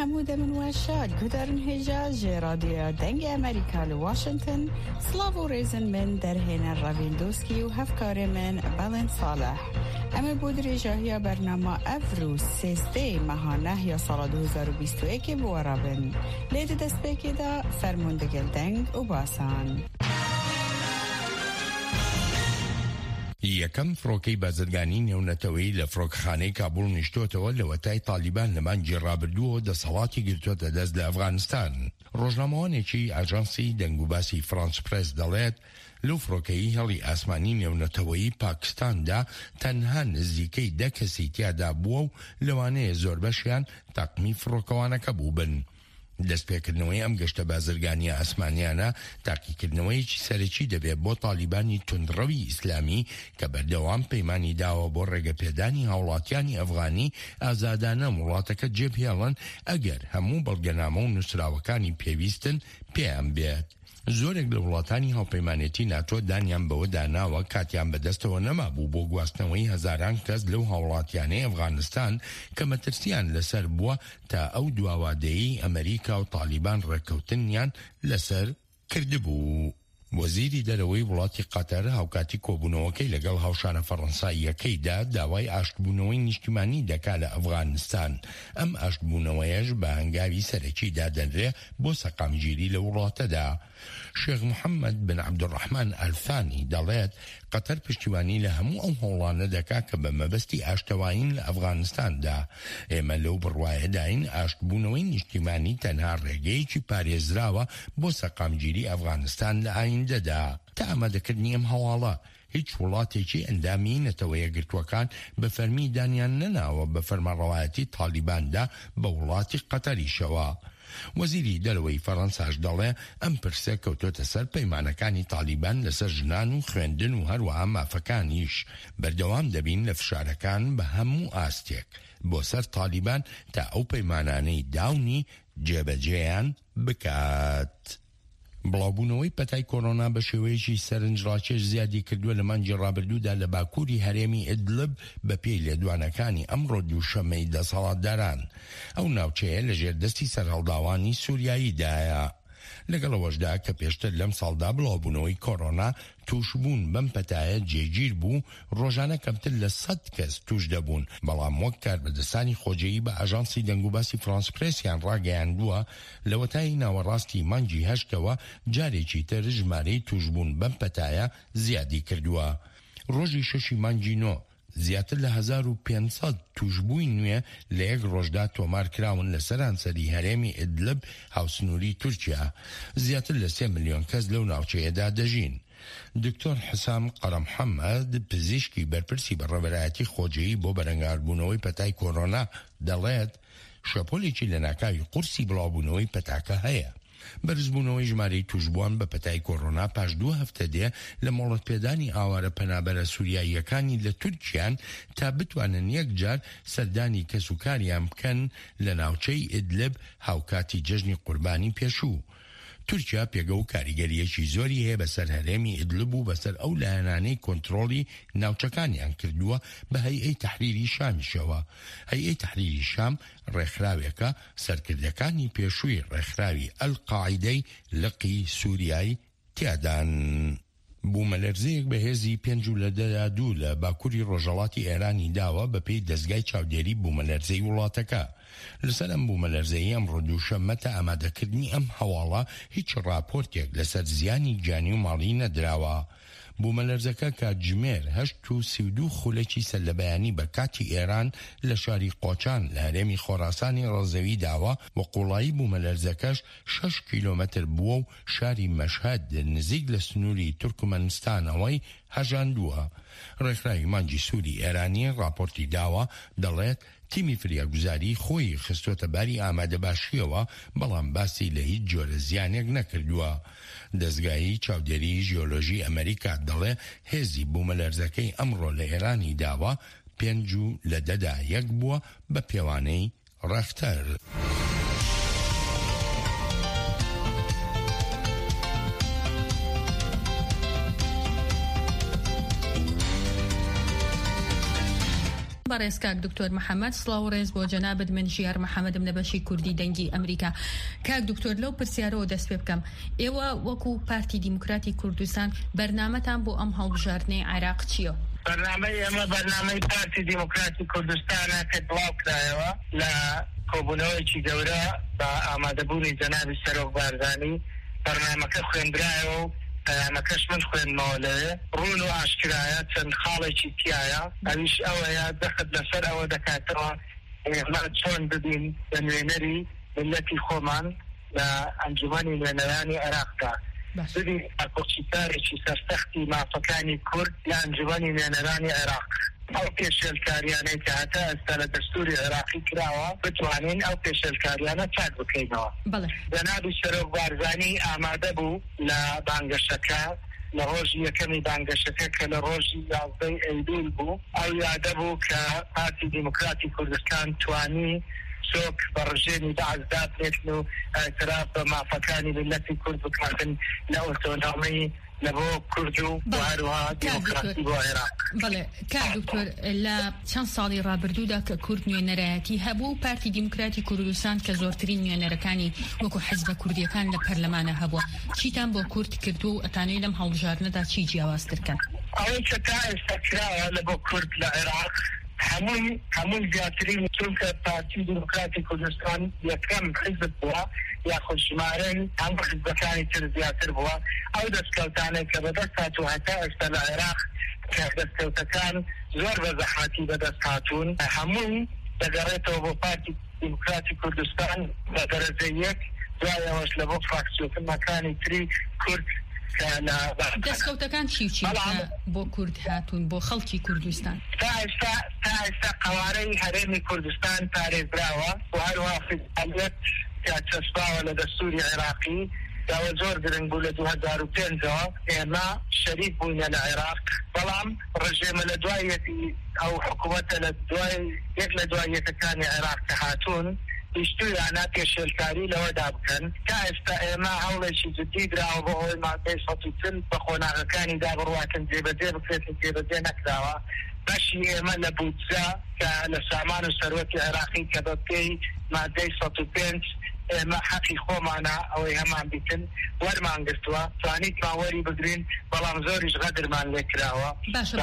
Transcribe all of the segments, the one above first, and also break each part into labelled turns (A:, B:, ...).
A: حمود من واشاد قدرن هجاج راديو دنگ أمريكا لواشنطن سلافو ريزن من درهين الرافيندوسكي وهفكار من بالين صالح اما بودری جاهیا برنامه افرو سیسته ماهانه یا سال 2021 بوارابن لید دست بکیده فرموندگل دنگ و باسان
B: یەکەم فڕۆکەی بازرگانی نێونەتەوەی لە فڕۆکەخانەی کابوڵ نیشتۆتەوە لە وەتای تالیبان لە مانگی ڕابردووە دەسەڵاتی گرتووەتە دەست لە ئەفغانستان. ڕۆژنامەوانێکی ئاژانسی دەنگوباسی فرانس پرێس دەڵێت لەو فڕۆکەی هێڵی ئاسمانی نێونەتەوەی پاکستاندا تەنها نزیکەی 10 کەسی تیادا بووە و لەوانەیە زۆر بەشیان تاقمی فڕۆکەوانەکە بووبن. دەستپێکردنەوەی ئەم گەشتە بازرگانیە ئاسمانیانە تاقیکردنەوەیکی سەرەکی دەبێت بۆ تالیبانی توندڕەوی ئیسلامی کە بەردەوام پەیمانی داوە بۆ ڕێگەپێدانی هاوڵاتیانی ئەفغانی ئازادانە وڵاتەکە جێبهێڵن ئەگەر هەموو بەڵگەنامە و نووسراوەکانی پێویستن پێیان بێت. زۆرێک لە وڵاتانی هاوپەیمانێتی ناتۆ دانیان بەوە داناوە کاتیان بەدەستەوە نەمابوو بۆ گواستنەوەی هەزاران کەس لەو هاوڵاتیانەی ئەفغانستان کە مەترسیان لەسەر بووە تا ئەو دواوادەیی ئەمریکا و تالیبان ڕێکەوتنیان لەسەر کردبوو. وەزیری دەرەوەی وڵاتی قەتەر هاوکاتی کۆبوونەوەکەی لەگەڵ هاوشانە فەڕەنساییەکەیدا داوای ئاشتبوونەوەی نیشتیمانی دەکا لە ئەفغانستان. ئەم ئاشتبوونەوەیەش بە هەنگاوی سەرەکی دادەنرێ بۆ سەقامگیری لە وڵاتەدا. شێخ محەممەد بن عەبدوڕەحمان ئەلفانی دەڵێت قەتەر پشتیوانی لە هەموو ئەو هەوڵانە دەکا کە بە مەبەستی ئاشتەوایین لە ئەفغانستاندا. ئێمە لەو بڕوایەداین ئاشتبوونەوەی نیشتیمانی تەنها ڕێگەیەکی پارێزراوە بۆ سەقامگیری ئەفغانستان لە ئایندەدا. تا ئامادەکردنی ئەم هەواڵە هیچ وڵاتێکی ئەندامی نەتەوەیە گرتوەکان بە فەرمی دانیان نەناوە بە فەرمانڕەوایەتی تالیباندا بە وڵاتی قەتەریشەوە. وەزیری دەرەوەی فەڕەنساش دەڵێ ئەم پرسە کەوتۆتە سەر پەیمانەکانی تالیبان لەسەر ژنان و خوێندن و هەروەها مافەکانیش. بەردەوام دەبین لە فشارەکان بە هەموو ئاستێک بۆ سەر تالیبان تا ئەو پەیمانانەی داونی جێبەجێیان بکات. بڵاوبوونەوەی پەتای کۆرۆنا بە شێوەیەکی سەرنجڕاکێش زیادی کردووە لە مانگی ڕابردوودا لە باکووری هەرێمی ئیدلب بە پێی لێدوانەکانی ئەمڕۆ دووشەمەی دەسەڵاتداران. ئەو ناوچەیە لە ژێردەستی سەرهەڵداوانی سووریاییدایە. لەگەڵەوەشدا کە پێشتر لەم ساڵدا بڵاوبوونەوەی کۆرۆنا توشبوون بەم پەتایە جێگیر بوو، ڕۆژانە کەمتر لە 100 کەس توش دەبوون. بەڵام وەک کاربەدەستانی خۆجێیی بە ئاژانسی دەنگوباسی فرانس پرێسیان ڕاگەیاندووە لە وەتای ناوەڕاستی مانگی هەشتەوە جارێکی تر ژمارەی توشبوون بەم پەتایە زیادی کردووە. ڕۆژی 6 مانگی نۆ زیاتر لە 1500 توشبووی نوێ لە یەک ڕۆژدا تۆمار کراون لە سەرانسەری هەرێمی ئیدلب هاوسنووری تورکیا. زیاتر لە 3 ملیۆن کەس لەو ناوچەیەدا دەژین. دکتۆر حسام قەرەمحەممەد پزیشکی بەرپرسی بەڕێوەبەرایەتی خۆجێیی بۆ بەرەنگاربوونەوەی پەتای کۆرۆنا دەڵێت شەپۆلێکی لە ناکاوی قورسی بڵاوبوونەوەی پەتاکە هەیە. بەرزبوونەوەی ژمارەی توشبووان بە پەتای کۆرۆنا پاش 2 هەفتە دێ لە مۆڵەتپێدانی ئاوارە پەنابەرە سووریاییەکانی لە تورکیان تا بتوانن یەکجار سەردانی کەسوکاریان بکەن لە ناوچەی ئیدلب هاوکاتی جەژنی قوربانی پێشوو. تورکیا پێگە و کاریگەریەکی زۆری هەیە بەسەر هەرێمی ئیدلب و بەسەر ئەو لایەنانەی کۆنتڕۆڵی ناوچەکانیان کردووە بە هەیئەی تەحریری شامیشەوە. هەیئەی تەحریری شام ڕێکخراوێکە سەرکردەکانی پێشووی ڕێکخراوی ئەلقاعیدەی لقی سووریای تیادان. بوومەلەرزەیەک بە هێزی 5.2 لە باکووری ڕۆژهەڵاتی ئێرانی داوە بە پێی دەستگای چاودێری بوومەلەرزەی وڵاتەکە. لەسەر ئەم بوومەلەرزەیی ئەمڕۆ دووشەممە تا ئامادەکردنی ئەم هەواڵە هیچ ڕاپۆرتێک لەسەر زیانی گیانی و ماڵی نەدراوە. بوومەلەرزەکە کاتژمێر 8:32 خولەکی سەرلەبەیانی بە کاتی ئێران لە شاری قۆچان لە هەرێمی خۆراسانی ڕەزەوی داوە و قوڵایی بوومەلەرزەکەش 6 کیلۆمەتر بووە و شاری مەشهەد نزیک لە سنووری تورکمەنستانەوەی هەژاندووە. ڕێکخراوی مانگی سووری ئێرانی راپۆرتی داوە دەڵێت تیمی فریاگوزاری خۆی خستۆتە باری ئامادەباشیەوە بەڵام باسی لە هیچ جۆرە زیانێک نەکردووە. دەستگایی چاودێری ژیۆلۆژی ئەمریکا دەڵێ هێزی بوومەلەرزەکەی ئەمڕۆ لە ئێرانی داوە 5.1 بووە بە پێوانەی ڕەختەر.
A: بەڕێز کاک دکتۆر محەممەد سڵاو ڕێز بۆ جەنابەت من ژیار محەممەدم نەبەشی کوردی دەنگی ئەمریکا. کاک دکتۆر لەو پرسیارەوە دەست پێ بکەم، ئێوە وەکو پارتی دیموکراتی کوردستان بەرنامەتان بۆ ئەم هەڵبژاردنەی عێراق چییە؟
C: بەرنامەی ئێمە بەرنامەی پارتی دیموکراتی کوردستانە کە بڵاو کرایەوە لە کۆبوونەوەیکی گەورە بە ئامادەبوونی جەنابی سەرۆک بارزانی. بەرنامەکە خوێندرایەوە و پەیامەکەش من خوێندمەوە لەوێ، ڕوون و ئاشکرایە چەند خاڵێکی تایە. ئەویش ئەوەیە دەخت لەسەر ئەوە دەکاتەوە ئێمە چۆن ببین بە نوێنەری ملەتی خۆمان لە ئەنجومەنی نوێنەرانی عێراقدا، ببین ئاکۆچیتارێکی سەرسەختی مافەکانی کورد لە ئەنجومەنی نوێنەرانی عێراق. ئەو پێشێلکاریانەی کە هەتا ئێستا لە دەستوری عێراقی کراوە بتوانین ئەو پێشێلکاریانە چاک بکەینەوە. جەنابی سەرۆک بارزانی ئامادە بوو لە بانگەشەکە لە ڕۆژی یەکەمی بانگەشەکە کە لە ڕۆژی 11 ئەیلول بوو، ئەو یادە بوو کە پارتی دیموکراتی کوردستان توانی سۆک بە ڕژێنی بەعزدا بێتن و ئەتراف بە مافەکانی ملەتی کورد بکاتن لە ئۆتۆنۆمی لە بۆ کورد و هەروەها دیموکراسی بۆ عێراق.
A: بەڵێ کاک دکتۆر، لە چەند ساڵی ڕابردوودا کە کورد نوێنەرایەتی هەبوو، پارتی دیموکراتی کوردستان کە زۆرترین نوێنەرەکانی وەکو حیزبە کوردیەکان لە پەرلەمانە هەبووە، چیتان بۆ کورد کردو و ئەتانەی لەم هەڵبژاردنەدا چی جیاوازترکەن؟
C: ئەوەی کە تا ئێستا کراوە لە بۆ کورد لە عێراق هەمووی زیاترین چونکە پارتی دیموکراتی کوردستان یەکەم حیزب بووە یاخود ژمارەی هەموو حیزبەکانی تر زیاتر بووە. ئەو دەستکەوتانەی کە بەدەست هاتوو هەتا ئێستا لە عێراق کە دەستکەوتەکان زۆر بە زەحمەتی بەدەست هاتوون، هەمووی دەگەڕێتەوە بۆ پارتی دیموکراتی کوردستان بە دەرەجە یەک، دوای ئەوەش لە بۆ فراکسیۆنەکانی تری کورد.
A: دەستکەوتەکان چی بۆ کورد هاتوون بۆ خەڵکی کوردستان؟
C: تا ئێستا قەوارەی هەرێمی کوردستان پارێزراوە و هەروەها فیدرالیەت کە چەسپاوە لە دەستوری عێراقی داوە زۆر گرنگ بوو لە 2005ەوە ئێمە شەریک بووینە لە عێراق، بەڵام ڕژێمە لە دوایەتی ئەو حکوومەتە یەک لە دوایەتەکانی عێراق کە هاتوون بیستویانە پێشێلکاری لەوەدا بکەن. تا ئێستا ئێمە هەوڵێکی جدی دراوە بۆ ئەوەی مادەی 130 بە خۆناغەکانی دابڕواتن جێبەجێ بکرێتن، جێبەجێ نەکراوە. بەشی ئێمە لە بودجە کە لە سامان و سەروەتی عێراقی کە بە پێی مادەی 105 ئێمە حەقی خۆمانە ئەوەی هەمان بیتن وەرمانگرتووە، توانیتمان وەری بگرین، بەڵام زۆریش غەدرمان لێ کراوە.
A: باشە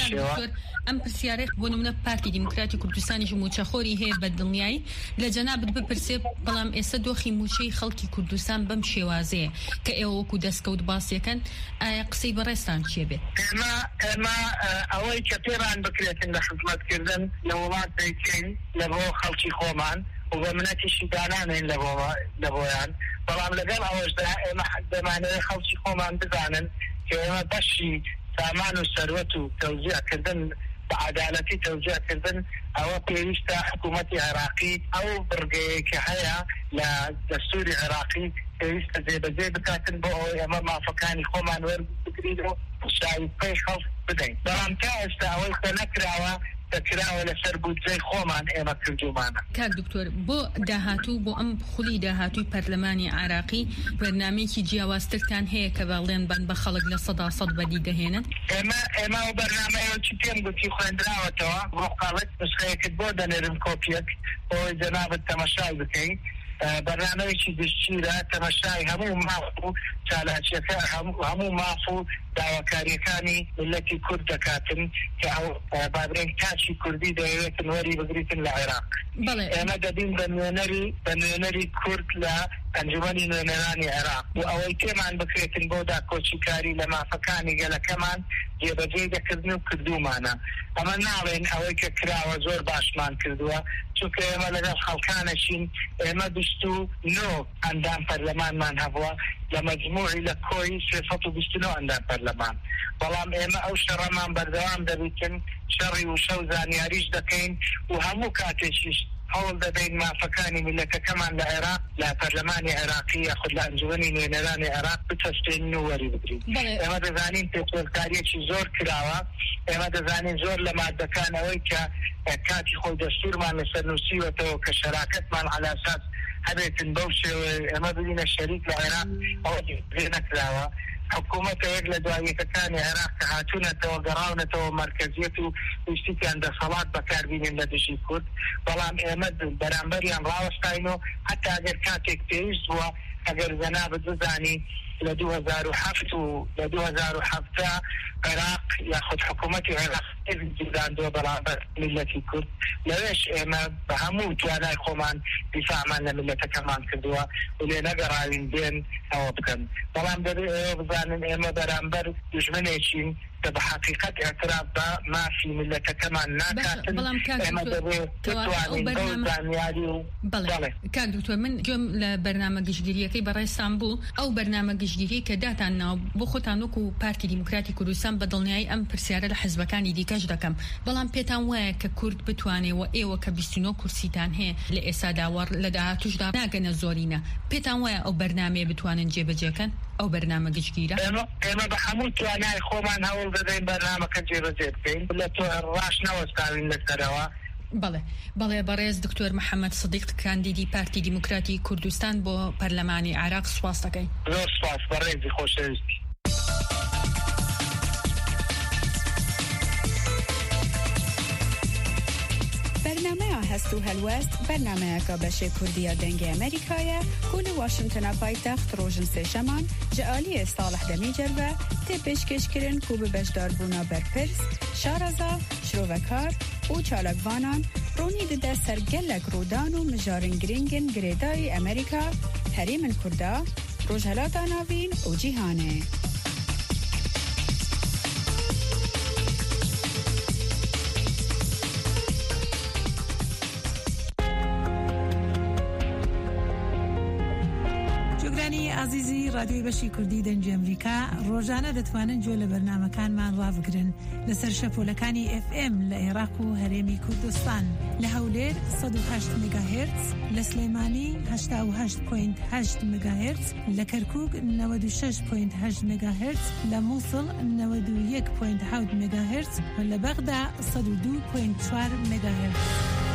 A: ئەم پرسیارەی بۆ نمونە پارتی دیموکراتی کوردستانیش موچەخۆری هەیە بە دڵنیایی لە جەنابەت بپرسێ، بەڵام ئێستا دۆخی موچەی خەڵکی کوردستان بەم شێوازەیە کە ئێوە وەکو دەستکەوت باسیەکەن، ئایا قسەی بەڕێستان چیە بێت؟
C: ئێمە ئەوەی کە پێمان بکرێتن لە خزمەتکردن لە وڵات دەیکەین لە بۆ خەڵکی خۆمان و بە منەتیشی دانانین لە بۆیان، بەڵام لەگەڵ ئەوەشدا ئێمە دەمانەوێت خەڵکی خۆمان بزانن کە ئێمە بەشی سامان و سەروەت و تەوزیعکردن بە عەدالەتی تەوزیعکردن ئەوە پێویستە حکوومەتی عێراقی ئەو بڕگەیە کە هەیە لە دەستوری عێراقی پێویستە جێبەجێ بکاتن بۆ ئەوەی ئەمە مافەکانی خۆمان وەربگرین و شایستەی خەڵک بدەین. بەڵام تا ئێستا ئەوەی کە نەکراوە دەکراوە لەسەر بودجەی خۆمان ئێمە کردومانە.
A: کاک دکتۆر، بۆ داهاتوو بۆ ئەم خولی داهاتووی پەرلەمانی عێراقی بەرنامەیەکی جیاوازترتان هەیە کە باڵێن بن بە خەڵک لە 100% بەدی دەهێنن؟
C: ئێمە و بەرنامەیەکی پێم گوتی خوێندراوەتەوە، بۆ قاڵت نسخەیەکت بۆ دەنێرم کۆپیەک بۆی جەنابەت تەماشای بکەین. بەرنامەیەکی گشتگیرە تەماشای هەموو ماف و چالاکیەکە هەموو ماف و داواکاریەکانی ملەتی کورد دەکاتن کە ئەو بابرێن تاچی کوردی دەیەوێتن وەری بگریتن لە عێراق. ئێمە دەبین بە نوێنەری کورد لە ئەنجومەنی نوێنەرانی عێراق و ئەوەی پێمان بکرێتن بۆ داکۆچیکاری لە مافەکانی گەلەکەمان جێبەجێ دەکردن و کردومانە. ئەمە ناڵێن ئەوەی کە کراوە زۆر باشمان کردووە، چونکە ئێمە لەگەڵ خەڵکانەشین. ئێمە 29 ئەندام پەرلەمانمان هەبووە لە مەجموعی لە کۆی 329 ئەندام پەرلەمان، بەڵام ئێمە ئەو شەڕەمان بەردەوام دەبیتن، شەڕی و شەو زانیاریش دەکەین و هەموو کاتێکیش هەوڵ دەدەین مافەکانی میلەتەکەمان لە عێراق لە پەرلەمانی عێراقی یاخود لە ئەنجومەنی نوێنەرانی عێراق بچەسپێنین و وەری بگرین. ئێمە دەزانین پێشێلکاریەکی زۆر کراوە، ئێمە دەزانین زۆر لە مادەکان ئەوەی کە کاتی خۆی دەستورمان لەسەر نووسیوەتەوە کە شەراکەتمان عەلە ئەساس هەبێتن بەو شێوەیە ئێمە ببینە شەریک لە عێراق ئەوە نەکراوە. حکوومەت یەک لە دواییەکانی عێراق کە هاتوونەتەوە گەڕاونەتەوە مرکزیەت و وشتیان دەسەڵات بەکاربیێن لە دژی کورد بەڵام ئێمە بەرامبەریان ڕاوەستاین و حتا ئەگەر کاتێک پێویست بووە ئەگەر جەنابەت بزانی لە 2007 و لە 2007 عێراق یاخود حکوومەتی عێراق جداندووە بەرامبەر میلەتی کورد لەوێش ئێمە بە هەموو توانای خۆمان دیفاعمان لە میلەتەکەمان کردووە و لێ نەگەڕاوین بێن ئەوە بکەن بەڵام دەبێت بزانن ئێمە بەرامبەر دژمنێکین کە بە حقیقت اعتراف بە مافی میلەتەکەمان ناکاتن ئێمە دەبێت بتوانین بەو زانیاری و
D: کاک دکتۆر من گوێم لە بەرنامە گشتگیریەکەی بەڕێستان بوو ئەو بەرنامە گشتگیری کە داتان ناو بۆ خۆتان وەکو پارتی دیموکراتی کوردستان بە دڵنیایی ئەم پرسیارە لە حزبەکانی دیکەش دەکەم بەڵام پێتان وایە کە کورد بتوانێەوە ئێوە کە 29 کورسیتان هەیە لە ئێستاداوە لە داهاتووشدا ناگەنە زۆرینە پێتان وایە ئەو بەرنامەیە بتوانن جێبەجێکەن ئەو بەرنامە گشتگیرە
C: ئێمە بە هەموو توانای خۆمان هەوڵ دەدەین بەرنامەکە جێبەجێ بکەین لە تۆ ڕاش نەوەستاوین لەسەرەوە
D: بەڵێ بەڕێز دکتۆر محەممەد سدیق کاندیدی پارتی دیموکراتی کوردستان بۆ پەرلەمانی عێراق سوپاس دەکەین
C: زۆر سوپاس بەڕێزی خۆشەویستی
A: برنامه هست و هلوست برنامه که بشه کردی دنگ امریکایه کل واشنطن پایتخت روشن سشمان جعالی صالح دمیجر و تپش کشکرین کوب بشدار بونا برپرس شارزا شروکار و چالکوانان رونی ده سرگلک رودان و مجارن گرینگن گریدای امریکا حریم کردا روجهلات ناوین و جیهانه
E: عزیزی رادیوی بەشی کوردی دەنگی ئەمریکا ڕۆژانە دەتوانن گوێ لە بەرنامەکانمان ڕابگرن لەسەر شەپۆلەکانی FM لە عێراق و هەرێمی کوردستان لە هەولێر 108 مگاهرتز لە سلێمانی 88.8 مگاهرتز لە کەرکووک 96.8 مگاهرتز لە مووسڵ 91.7 مگاهرتز و لە بەغدا 102.4 مگاهرتز.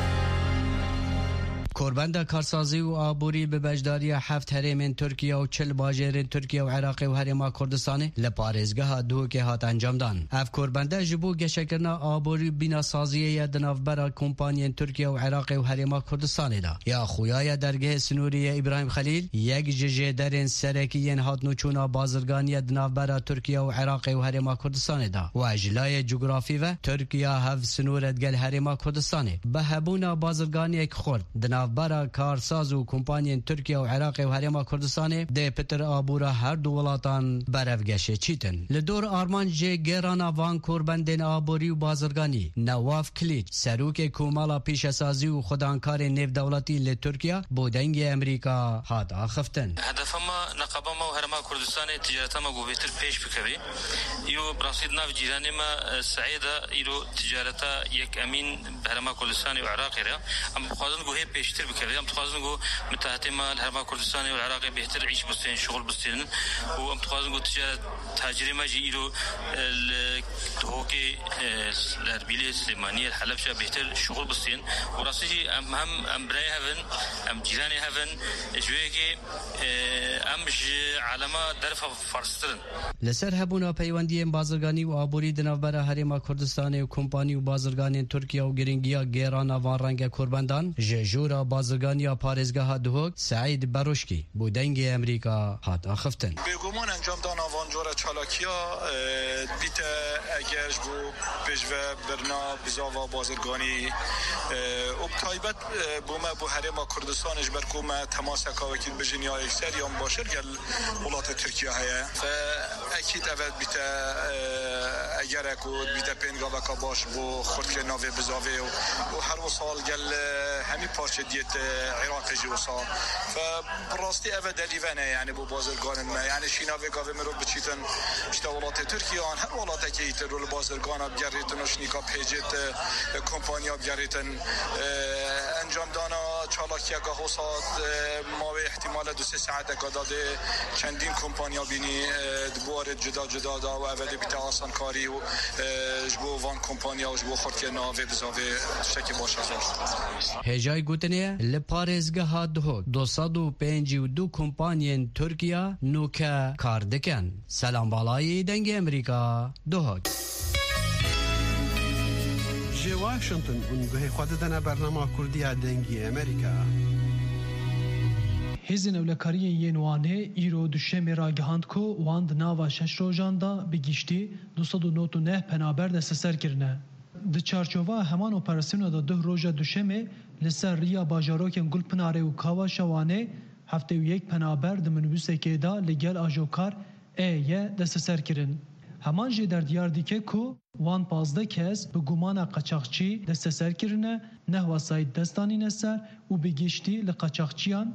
F: کوربند کارسازی و آبوری به بجداری 7 هرمین ترکیه و 40 باجرین ترکیه و عراق و هرما کردستان لپارێزگەها دووکێ هات ئەنجامدان. ئەف کوربەندە ji بۆ گەشەکردنا ئابووری بیناسازیەیە di navbera kompaniyên Tirkiye û Iraqê û Herêma Kurdistanê da. Ya xuyaya dergehê Sinûriyê İbrahim Xelîl yek ji jêderên serekiyên hatnûçûna bazirganiya di navbera Tirkiye û Iraqê û Herêma Kurdistanê da. We ji layê coğrafî ve Tirkiye hev sinûret gel Herêma Kurdistanê. Bi hebûna bazirganiyek xurt di navbera karsaz û kompaniyên Tirkiye û Iraqê û Herêma Kurdistanê dê pitir abûra her du welatan berevgeşê çîtin. Li dor arman jê gêrana van korbendên aborî û bazirganî Nawaf Kiliç serokê komala pêşesazî û xwedankarên nêvdewletî li Tirkiye bo dengê Amerîka hat axiftin.
G: Hedefema neqabama û Herêma Kurdistanê ticaretema guvêtir pêş bikeve. Îro birasî di nav cîranê me Saîda îro ticareta yek emîn Herêma Kurdistanê û Iraqê re em dixwazin guhê pêştir bikeve. Em dixwazin got mütehetêma li Herêma Kurdistanê û Iraqê bêhtir îş bistên şuxul bistênin û em dixwazin got ticaret tacirê me jî îro li Hokê li Erbîlê Silêmaniyê Helepşa bêhtir şuxul bistên û rastî jî em birayê hevin em cîranê hevin ji wê yekê em ji alema derfa farstirin.
F: Li ser hebûna peywendiyên bazirganî û aborî di navbera Herêma Kurdistanê û kompanî û bazirganên Tirkiye û giringiya gêrana van renge korbendan ji jûra bazirganiya parêzgeha Duhok Saîd Beroşkî bo dengê Amerîka hat axiftin.
H: Bêguman encamdana van jora çalakiya dîte eger ji bo pêşve birna bizava bazirganî û taybet bo me bo Herêma Kurdistanê ji ber ku me temaseka wekî bijin ya ekser yan başir gel welatê Tirkiye heye ve ekîd evet bîte egerek û bîte pêngaveka baş bo xurtkê navê bizavê û her sal gel hemî parçe diyet Iraqê jî wisa ve rastî evet delîvene yani bu bazirganên me yani şîna vê gavê mirov biçîtin işte welatê Tirkiye an her welatekê îtir li bazirgana bigeritin û şnîka pêcêt kompanya bigeritin encamdana چالاکی گاه وسط ما به احتمال 2-3 ساعت داده چندین کمپانیا بینی دوبار جدا دا و اولی بیت آسان کاری و جبو وان کمپانیا و جبو خورتی ناوی بزاوی شکی باشه
F: هجای گوتنه لپارزگه ها 252 کمپانین ترکیه نوکه کار دکن. سلام بالای دنگ امریکا دوهاگ
I: جي واشنطن ونقهي خوددنا برنامج كردية دنگي أمريكا
J: هزین اولکاری ینوانه ایرو دوشم راگهاند کو واند ناوا شش روجاندا بگیشتی 299 پنابر دست سر کرنه. د چارچوبا همان اپراسیون دا 2 روزا دوشمه لسر ریا باجاروکن گل پناره و کاوا شوانه هفته و 1 پنابر د منبوس کیدا لگل آجوکار ایه دست سر کرن. همان جی در دیار دیکه کو وان 15 کس به گمان قاچاقچی دست سر کرنه نه وسایت دستانی نسر و بگیشتی لقاچاقچیان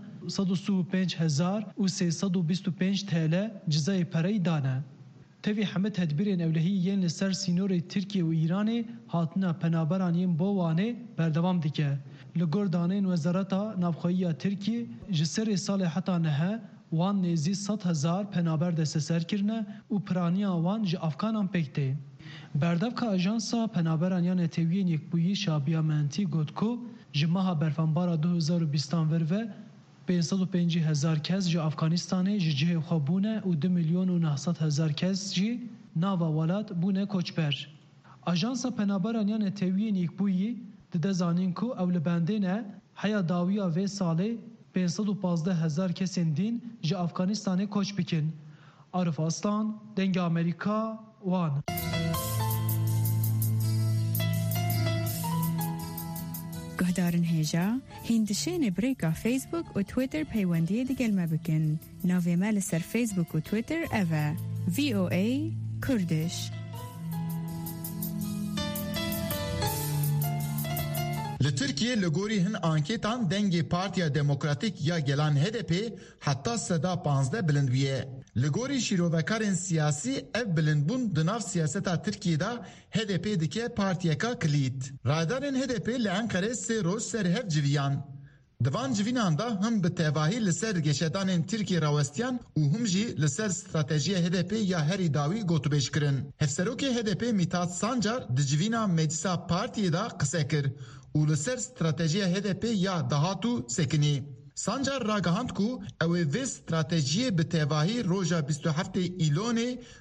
J: 135,325 TL جزای پرای دانه. تفی همه تدبیرین اولهی ین لسر سینور ترکیه و ایران هاتنا پنابران ین بوانه بردوام دیکه. لگور دانین وزارتا نافخویی ترکیه جسر سال حتا نهه وان نزی 100,000 پنابر دست سر کرنه و پرانیا وان جه افکانان پکته. بردف که اجانسا پنابران یان تیوین یک بویی شابیامنتی گوتکو جمعه برفنبارا 2020 وروه 550,000 کس جه افغانستانه جه خوابونه و 2,900,000 کس جه ناوا ولاد بونه کوچبر. اجانسا پنابران یان تیوین یک بویی ده زانین کو اول بندینه حیا داویا و ساله 515,000 کسین دین جه افغانستان کوچ بکن. عارف اسلان دنگ امریکا وان.
A: گهدارن هیجا هندشین بریکا فیسبوک و تویتر پیوندی دیگل مبکن. ناوی مال سر فیسبوک و تویتر اوه VOA کردش.
K: لترکیه لگوری هن آنکیتان دنگی پارتیا دموکراتیک یا گلان HDP حتی صدا 15 بلندویه. لگوری شیروکارن سیاسی اف بلندبون دناف سیاستا ترکیه دا HDP دکه پارتیا کا کلید. رادارن HDP لانکاره 3 روز سر هف جویان. دوان جوینان دا هم به تواهی لسر گشتان ترکی راوستیان و هم جی لسر استراتژی HDP یا هری داوی گوتوبش کرن. هفسروک HDP میتاد سانجار د جوینا مجلسا پارتی دا قصه کر و لسر استراتژی HDP یا دهاتو سکنی. سانجار راگهاند کو اوه و استراتژی به تواهی روژا 27 ایلون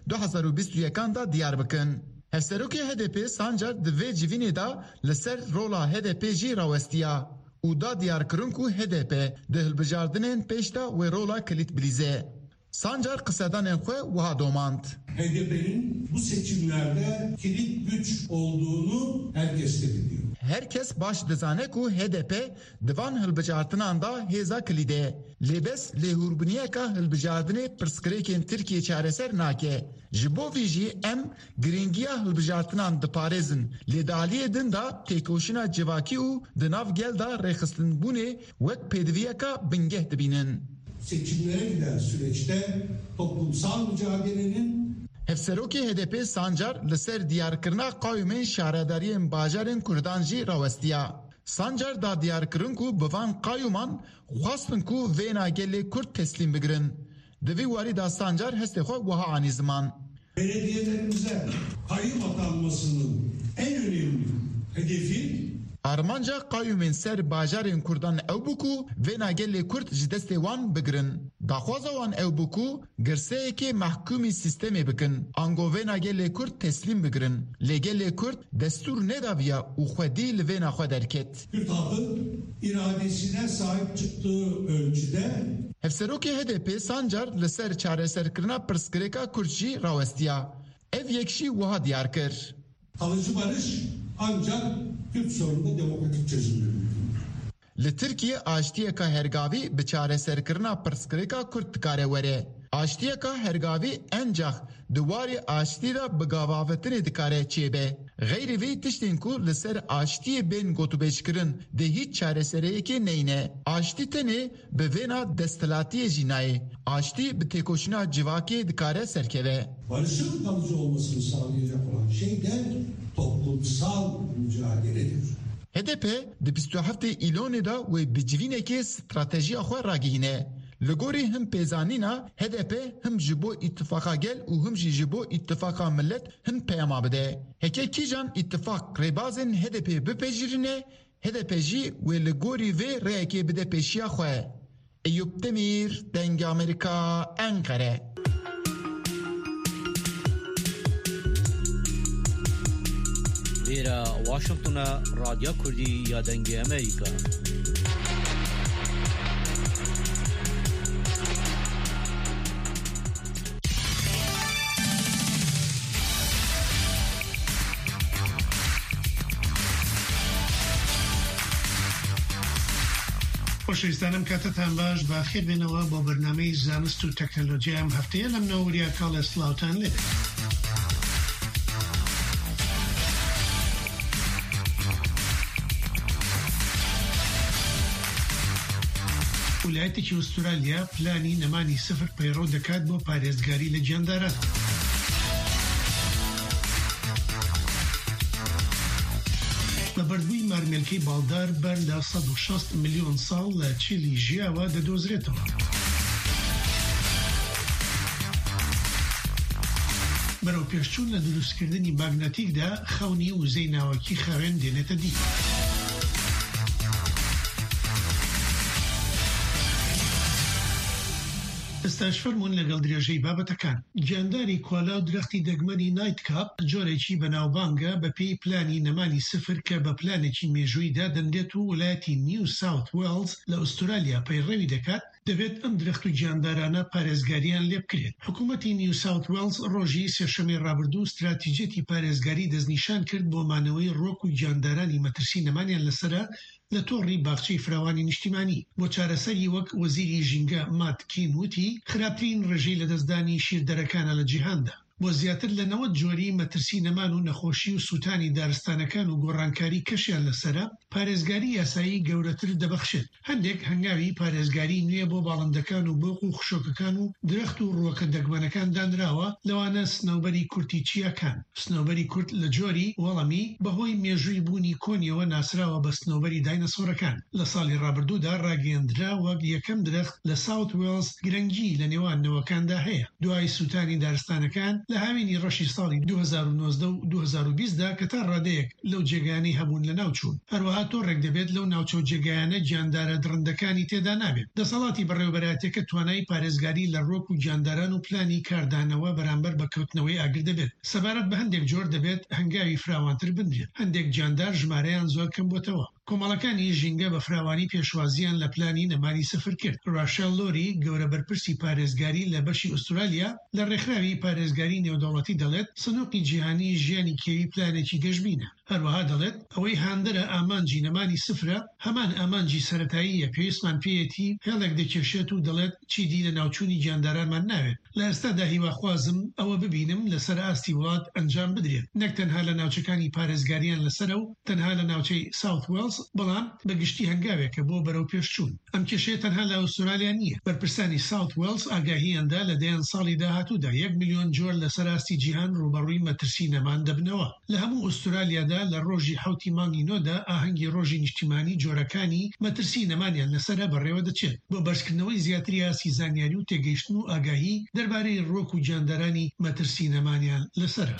K: 2021 دا دیار بکن. هفسروک HDP سانجار دوی جوینی دا لسر رولا HDP جی راوستیا. او دا دیار کرن کو HDP ده هلبجاردنین پیشتا و رولا کلیت بلیزه. Sancar kısadan xwe wiha domand.
L: HDP'nin bu seçimlerde kilit güç olduğunu herkes de biliyor.
K: Herkes baş dizane ku HDP divan hilbijartinan da hêza kilîdê. Lêbes lêhurbûniyeka hilbijartinê pirsgirêkên Tirkiye çareser nake. Ji bo vî jî em giringiya hilbijartinan diparêzin. Lêdaliyê din da têkoşîna civakî û di nav gel da rêxistinbûnê wek pêdiviyeka bingeh dibînin.
L: Seçimlere giden süreçte toplumsal mücadelenin
K: Hevserokê HDP Sancar li ser diyarkirina qawmên şaredariyên bajarên Kurdan jî rawestiya. Sancar da diyarkirin ku bi van qayûman xwastin ku vê nagelê Kurd teslîm bigirin. Di vî warî da Sancar hestê xwe wiha anî ziman.
L: Belediyelerimize kayyum atanmasının en önemli hedefi
K: Armanca qayûmên ser bajarên Kurdan ew bû ku vê nagelê Kurd ji destê wan bigirin. Daxwaza wan ew bû ku girseyekê mehkûmî sistemê bikin. Ango vê nagelê Kurd teslîm bigirin. Lê gelê Kurd destûr nedaviya û xwedî li vêna xwe derket.
L: Kürt halkın iradesine sahip çıktığı ölçüde
K: Hevserokê HDP Sancar li ser çareserkirina pirsgirêka Kurd jî rawestiya. Ev yekşî wiha diyar kir.
L: Kalıcı barış ancak Kürt sorununda demokratik çözümü.
K: Li Tirkiye aştiyeka hergavî bi çareserkirina pirsgirêka Kurd dikare were. Aştiyeka hergavî encah di warê aştî da bi gavavetinê dikare çêbe. Xêrî vê tiştên ku li ser aştiyê bên gotûbêjkirin de hiç çareseriyekê neyne. Aştî tenê bi vêna desthilatiyê jî nayê. Aştî bi têkoşîna civakê dikare serkeve.
L: Barışın kalıcı olmasını sağlayacak olan şey de toplumsal mücadeledir.
K: HDP di 27 îlonê da wê bicivînekê stratejiya xwe ragihîne. Li gorî him pêzanîna HDP him ji bo îtifaka gel û him jî ji bo îtifaka millet him peyama bide. Heke kîjan îtifak rêbazên HDP bipejirîne, HDP jî wê li gorî vê rêyekê bide pêşiya xwe. Eyüp Demir, Dengê Amerika, Ankara.
M: Lêra Washington'a Radyo Kurdî ya Dengê Amerika.
N: خۆشەویستانم کاتتان باش بەخێر بێنەوە بۆ بەرنامەی زانست و تەکنۆلۆژیا ئەم هەفتەیە لەم ناوەریە کاڵە سڵاوتان لێ. ویلایەتێکی ئوسترالیا پلانی نەمانی سفر پەیڕۆ دەکات بۆ پارێزگاری لە گیانداران. بە بەردبووی مارمێلکەی باڵدار بەر لە 160 ملیۆن ساڵ لە چیلی ژیاوە دەدۆزرێتەوە. بەرەو پێشچوون لە دروستکردنی ماگنەتیکدا خەونی وزەی ناوەکی خاوێن دێنێتە دی. ئێستاش فەرموون لەگەڵ درێژەی بابەتەکان. گیانداری کوالا و درەختی دەگمەنی نایتکاپ جۆرێکی بەناوبانگە بە پێی پلانی نەمانی سفر کە بە پلانێکی مێژوویدا دەنرێت و وڵایەتی نیو ساوت وێلز لە ئوسترالیا پەیڕەوی دەکات دەبێت ئەم درەخت و گیاندارانە پارێزگاریان لێ بکرێت. حکوومەتی نیو ساوت وێلز ڕۆژی سێشەمەی ڕابردوو استراتیجێتی پارێزگاری دەستنیشان کرد بۆ مانەوەی ڕۆک و گیاندارانی مەترسی نەمانیان لەسرە لە تۆڕی باخچەی فراوانی نیشتیمانی. بۆ چارەسەری وەک وەزیری ژینگە مات کین وتی خراپترین ڕێژەی لە دەستدانی شیردەرەکانە لە جیهاندا. بۆ زیاتر لە 90 جۆری مەترسی نەمان و نەخۆشی و سووتانی دارستانەکان و گۆڕانکاری کەشیان لەسرە پارێزگاری یاسایی گەورەتر دەبەخشێت. هەندێک هەنگاوی پارێزگاری نوێ بۆ باڵندەکان و بۆق و خشۆکەکان و درەخت و ڕووەکە دەگمەنەکان دانراوە لەوانە سنەوبەری کورتی چیاکان. سنەوبەری کورت لە جۆری وەڵەمی بەهۆی مێژووی بوونی کۆنیەوە ناسراوە بە سنەوبەری داینەسۆرەکان. لە ساڵی ڕابردوودا ڕاگەیەندرا وەک یەکەم درەخت لە ساوت وێلز گرنگی لە نێوان نەوەکاندا هەیە. دوای سووتانی دارستانەکان لە هاوینی ڕەشی ساڵی 2019 و 2020دا کە تا ڕادەیەک لەو جێگانی هەبوون لە ناوچوون. هەروەها تۆڕێک دەبێت لەو ناوچە جێگایانە گیاندارە درندەکانی تێدا نابێت. دەسەڵاتی بەڕێوەبەراتێکە توانای پارێزگاری لە ڕۆک و گیانداران و پلانی کاردانەوە بەرامبەر بە کەوتنەوەی ئاگر دەبێت. سەبارەت بە هەندێک جۆر دەبێت هەنگاوی فراوانتر بندرێت. هەندێک گیاندار ژمارەیان زۆر کەم بۆتەوە. کۆمەڵەکانی ژینگە بە فراوانی پێشوازیان لە پلانی نەمانی سفر کرد. ڕاشەل لۆری گەورە بەرپرسی پارێزگاری لە بەشی ئوسترالیا لە ڕێکخراوی پارێزگاری نێودەوڵەتی دەڵێت سنووقی جیهانی ژیانی کێوی پلانێکی گەشبینە. هەروەها دەڵێت ئەوەی هاندەرە ئامانجی نەمانی سفرە هەمان ئامانجی سەرەتاییە پێویستمان پێیەتی هێڵێک دەکێشێت و دەڵێت چیدی لە ناوچوونی گیاندارانمان ناوێت. لە ئێستادا هیواخوازم ئەوە ببینم لەسەر ئاستی وڵات ئەنجام بدرێت، نەک تەنها لە ناوچەکانی پارێزگاریان لەسەرە و تەنها لە ناوچەی ساوت وێلز، بەڵام بەگشتی هەنگاوێکە بۆ بەرەو پێشچوون. ئەم کێشەیە تەنها لە ئوسترالیا نییە. بەرپرسانی ساوت وێلز ئاگاهیاندا لە دەیان ساڵی داهاتوودا 1 ملیۆن جۆر لەسەر ئاستی جیهان ڕوبەڕووی مەترسی نەمان دەبنەوە. لە هەموو ئوسترالیادا لە ڕۆژی 7 مانگی نۆدا ئاهەنگی ڕۆژی نیشتیمانی جۆرەکانی مەترسی نەمانیان لەسرە بەڕێوە دەچێت بۆ بەرزکردنەوەی زیاتری ئاسی زانیاری و تێگەیشتن و ئاگاهی دەربارەی ڕۆک و گیاندارانی مەترسی نەمانیان لەسرە.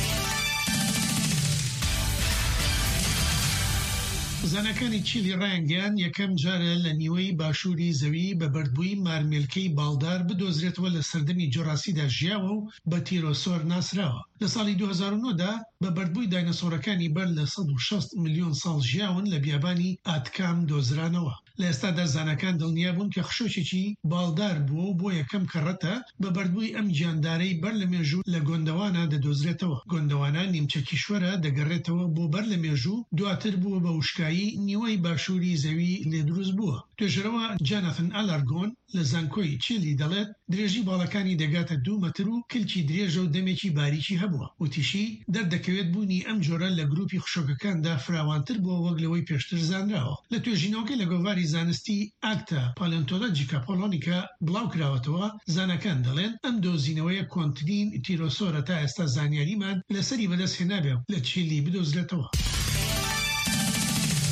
N: زانەکانی چیلی ڕایانگەیان یەکەم جارە لە نیوەی باشووری زەوی بە بەردبووی مارمێلکەی باڵدار بدۆزرێتەوە لە سەردەمی جۆراسیدا ژیاوە و بە تیرۆسۆر ناسراوە. لە ساڵی 2009دا بە بەردبووی داینەسۆرەکانی بەر لە 160 ملیۆن ساڵ ژیاون لە بیابانی ئاتکام دۆزرانەوە. لە ئێستادا زانەکان دڵنیا بوون کە خشۆشێکی باڵدار بووە و بۆ یەکەم کەڕەتە بە بەردبووی ئەم گیاندارەی بەر لە مێژوو لە گۆندەوانە دەدۆزرێتەوە. گۆندەوانە نیمچە کیشوەرە دەگەڕێتەوە بۆ بەر لە مێژوو، دواتر بووە بە وشکایی نیوەی باشووری زەوی لێ دروست بووە. توێژەرەوە جانەثن ئەلەرگۆن لە زانکۆی چیلی دەڵێت درێژی باڵەکانی دەگاتە 2 مەتر و کلکی درێژە و دەمێکی باریکی هەبووە. وتیشی دەردەکەوێت بوونی ئەم جۆرە لە گروپی خشۆکەکاندا فراوانتر بووە وەک لەوەی پێشتر زانراوە. لە توێژینەوەکە لە گۆڤاری زانستی ئاکتا پالێنتۆلۆجیکا پۆلۆنیکا بڵاو کراوەتەوە، زانەکان دەڵێن ئەم دۆزینەوەیە کۆنترین تیرۆسۆرە تا ئێستا زانیاریمان لەسەری بەدەست هێنابێ لە چیلی بدۆزرێتەوە.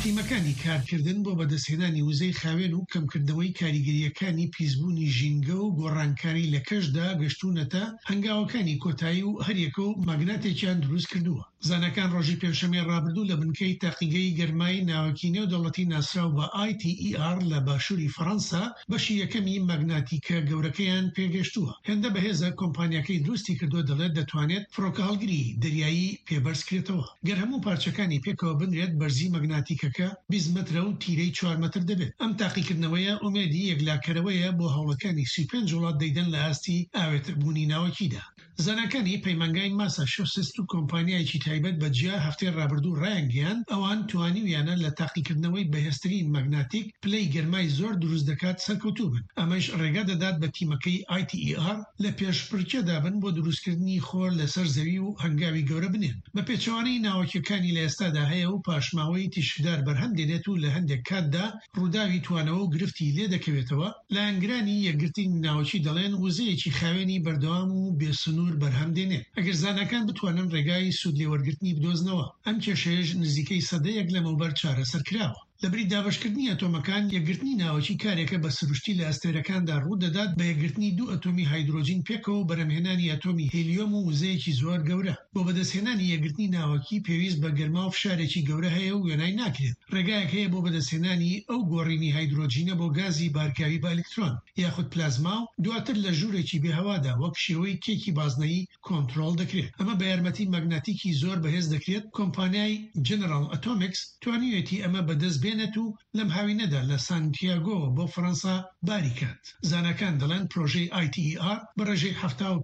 N: تیمەکانی کارکردن بۆ بەدەستهێنانی وزەی خاوێن و کەمکردنەوەی کاریگەریەکانی پیسبوونی ژینگە و گۆڕانکاری لە کەشدا گەشتونەتە هەنگاوەکانی کۆتایی و هەریەکە و ماگناتێکیان دروست کردووە. زانەکان ڕۆژی پێنجشەممەی ڕابردوو لە بنکەی تاقیگەی گەرمای ناوەکی نێودەوڵەتی ناسراو بە ITER لە باشووری فەڕەنسا بەشی یەکەمی ماگناتیکە گەورەکەیان پێگەشتووە. هێندە بەهێزە کۆمپانیاکەی دروستی کردووە دەڵێت دەتوانێت فڕۆکە هەڵگری دەریایی پێبەرزکرێتەوە. گەر هەموو پارچەکانی پێکەوە بنرێت بەرزی مەگناتیکەکە 20 مترە و تیرەی 4 متر دەبێت. ئەم تاقیکردنەوەیە ئومێدی یەکلاکەرەوەیە بۆ هەوڵەکانی 35 وڵات دەیدەن لە ئاستی ئاوێتەبوونی ناوەکیدا. زانەکانی پەیمانگای ماساچوسێتس و کۆمپانیایکی تایبەت بە جیا هەفتەی ڕابردوو ڕایانگەیان ئەوان توانیویانە لە تاقیکردنەوەی بەهێزترین ماگناتیک پلەی گەرمای زۆر دروست دەکات سەرکەوتوو بن. ئەمەش ڕێگا دەدات بە تیمەکەی ITER لە پێشپڕکێدا بن بۆ دروستکردنی خۆر لەسەر زەوی و هەنگاوی گەورە بنێن. بە پێچەوانەی ناوەکیەکانی لە ئێستادا هەیە و پاشماوەی تیشکدار بەرهەم دێنێت و لە هەندێک کاتدا ڕووداوی توانەوە و گرفتی لێ دەکەوێتەوە. لە ئەنگرانی یەکگرتنی ناوەکی دەڵێن وزەیەکی خاوێنی بەردەوام و بێسنوور بەرهەم دێنێت. ئەگەر زانەکان بتوانن ڕێگای سوود لێوەرگرتنی بدۆزنەوە. ئەم کێشەیەش نزیکەی سەدەیەک لەمەوبەر چارەسەر کراوە. لەبری دابشکردنی ئەتۆمەکان یەکگرتنی ناوەکی کارێکە بە سروشتی لە ئەستێرەکاندا ڕوودەدات بە یەکگرتنی دوو ئەتۆمی هایدرۆجین پێکەوە و بەرەمهێنانی ئەتۆمی هێلیۆم و وزەیەکی زۆر گەورە. بۆ بەدەستهێنانی یەکگرتنی ناوەکی پێویست بە گەرما و فشارێکی گەورە هەیە و وێنای ناکرێت. ڕێگایەک هەیە بۆ بەدەستهێنانی ئەو گۆڕینی هایدرۆجینە بۆ گازی بارکاوی بە ئەلکترۆن یاخود پلازما و دواتر لە ژوورێکی بێهەوادا وەک شێوەی کێکی بازنەیی کۆنتڕۆڵ دەکرێت. ئەمە بە یارمەتی ماگناتیکی زۆر بەهێز دەکرێت. کۆمپانیای جنرال ئەتۆمیکس توانیوێتی ئەمە بەدەست بێنێت و لەم هاوینەدا لە سانتیاگۆ بۆ فەڕەنسا باریکات. زانەکان دەڵێن پرۆژەی ITER بەڕێژەی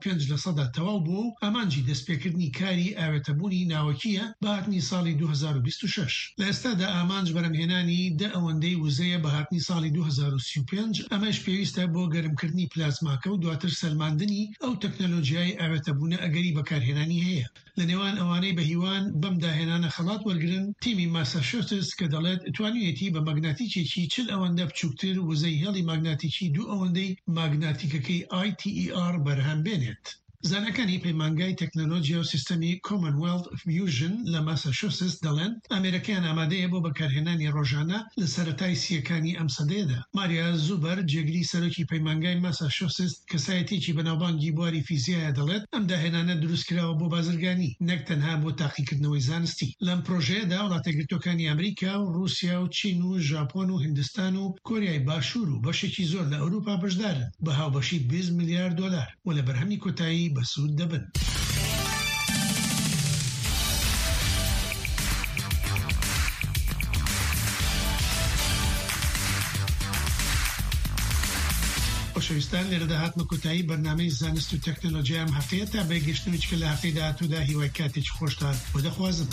N: 75% تەواو بوو و ئامانجی دەستپێکردنی کاری ئاوێتەبوونی ناوەکیە بە هاتنی ساڵی 2026. لە ئێستادا ئامانج بەرەمهێنانی 10 ئەوەندەی وزەیە بە هاتنی ساڵی 2035. ئەمەش پێویستە بۆ گەرمکردنی پلازماکە و دواتر سەلماندنی ئەو تەکنەلۆژیای ئاوێتەبوونە ئەگەری بەکارهێنانی هەیە. لە نێوان ئەوانەی بە هیوان بەم داهێنانە خەڵات وەرگرن تیمی ماساچوسێتس کە دەڵێت توانیوێتی بە ماگناتیکێکی 40 ئەوەندە بچووکتر وزەی هێڵی ماگناتیکی 2 ئەوەندەی ماگناتیکەکەی ITER بەرهەم بێنێت. زانەکانی پەیمانگای تەکنۆلۆژیا و سیستەمی کۆمنوێڵت فیوژن لە ماساچوسێتس دەڵێن ئامێرەکان ئامادەیە بۆ بەکارهێنانی ڕۆژانە لە سەرەتای سیەکانی ئەم سەدەیەدا. ماریا زوبەر جێگری سەرۆکی پەیمانگای ماساچوسێتس کەسایەتێکی بەناوبانگی بواری فیزیایە دەڵێت ئەم داهێنانە دروستکراوە بۆ بازرگانی نەک تەنها بۆ تاقیکردنەوەی زانستی. لەم پرۆژەیەدا وڵاتە یەکگرتووەکانی ئەمریکا و رووسیا و چین و ژاپۆن و هیندستان و کۆریای باشوور و بەشێکی زۆر لە ئەوروپا بەشدارن بە هاوبەشی 20 میلیارد دلار و لە بەرهەمی کۆتایی بەسوود دەبن. خۆشەویستان لێرەدا هاتمە کۆتایی بەرنامەی زانست و تەکنۆلۆژیا ئەم هەفتەیە تا بەگەشتنەوەی کە لە هەفتەی داهاتوودا هیوای کاتێکی خۆشتان بۆ دەخوازم.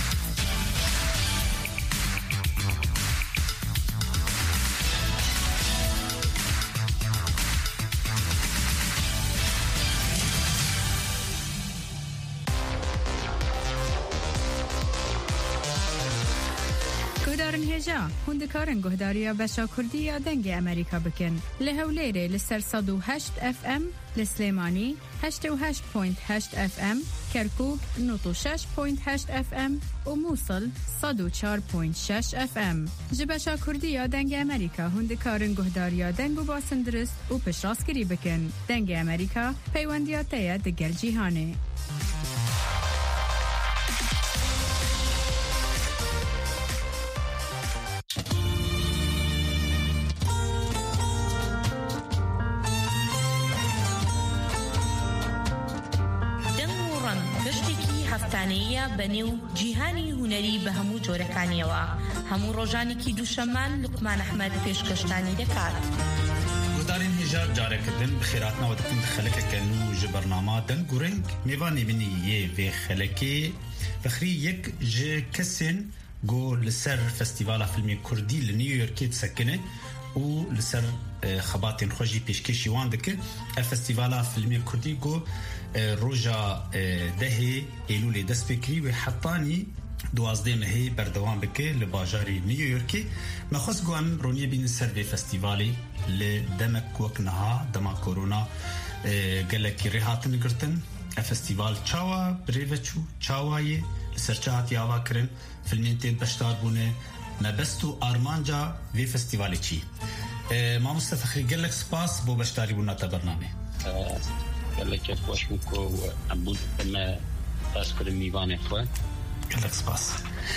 A: هوندکارن گهداریا بشا کردی یا دنگ امریکا بکن لهولیره لسر 108 FM لسلیمانی 88.8 FM کرکوک 96.8 FM و موصل 104.6 FM جبشا کردی یا دنگ امریکا هوندکارن گهداریا دنگ و باسندرست و پشراسکری بکن دنگ امریکا پیوندیاتیا دگل جیهانه.
O: بەنێو جیهانی هونەری بە هەموو جۆرەکانیەوە هەموو ڕۆژانێکی دووشەمان لوقمان ئەحمەد پێشکەشتانی دەکات.
P: گودارین هێژار جارێکردن بخێراتنەوە دەکەن خەلەکەکەن و ji بەرنامە دەنگ و ڕنگ میوانی بینی یê vê xelekê بەخری یەک ji kesên got li ser festîvala filmê Kurdî li New Yorkê disekine û li ser xebatên xwe jî pêşkêşî wan dike. Ev festîvala filmê Kurdî got roja dehê Eylûlê dest pê kirî wê hetanî 12 mehê berdewam bike li bajarê New Yorkê. Me xwest got em roniyê bînin ser vê festîvalê li demek wek niha dema korona gelekî rê hatin girtin. Ev festîval çawa birêve çû çawayê li ser çi hatiye ava kirin filmên tê beşdar bûne ما بستو ارمانجا في فستیوالی چی ما مصطفى خير قال لك سباس بو بشتاري بنا برنامج
Q: قال لك خوش بكو عبود ما تذكر الميوان اخوان
P: قال لك سباس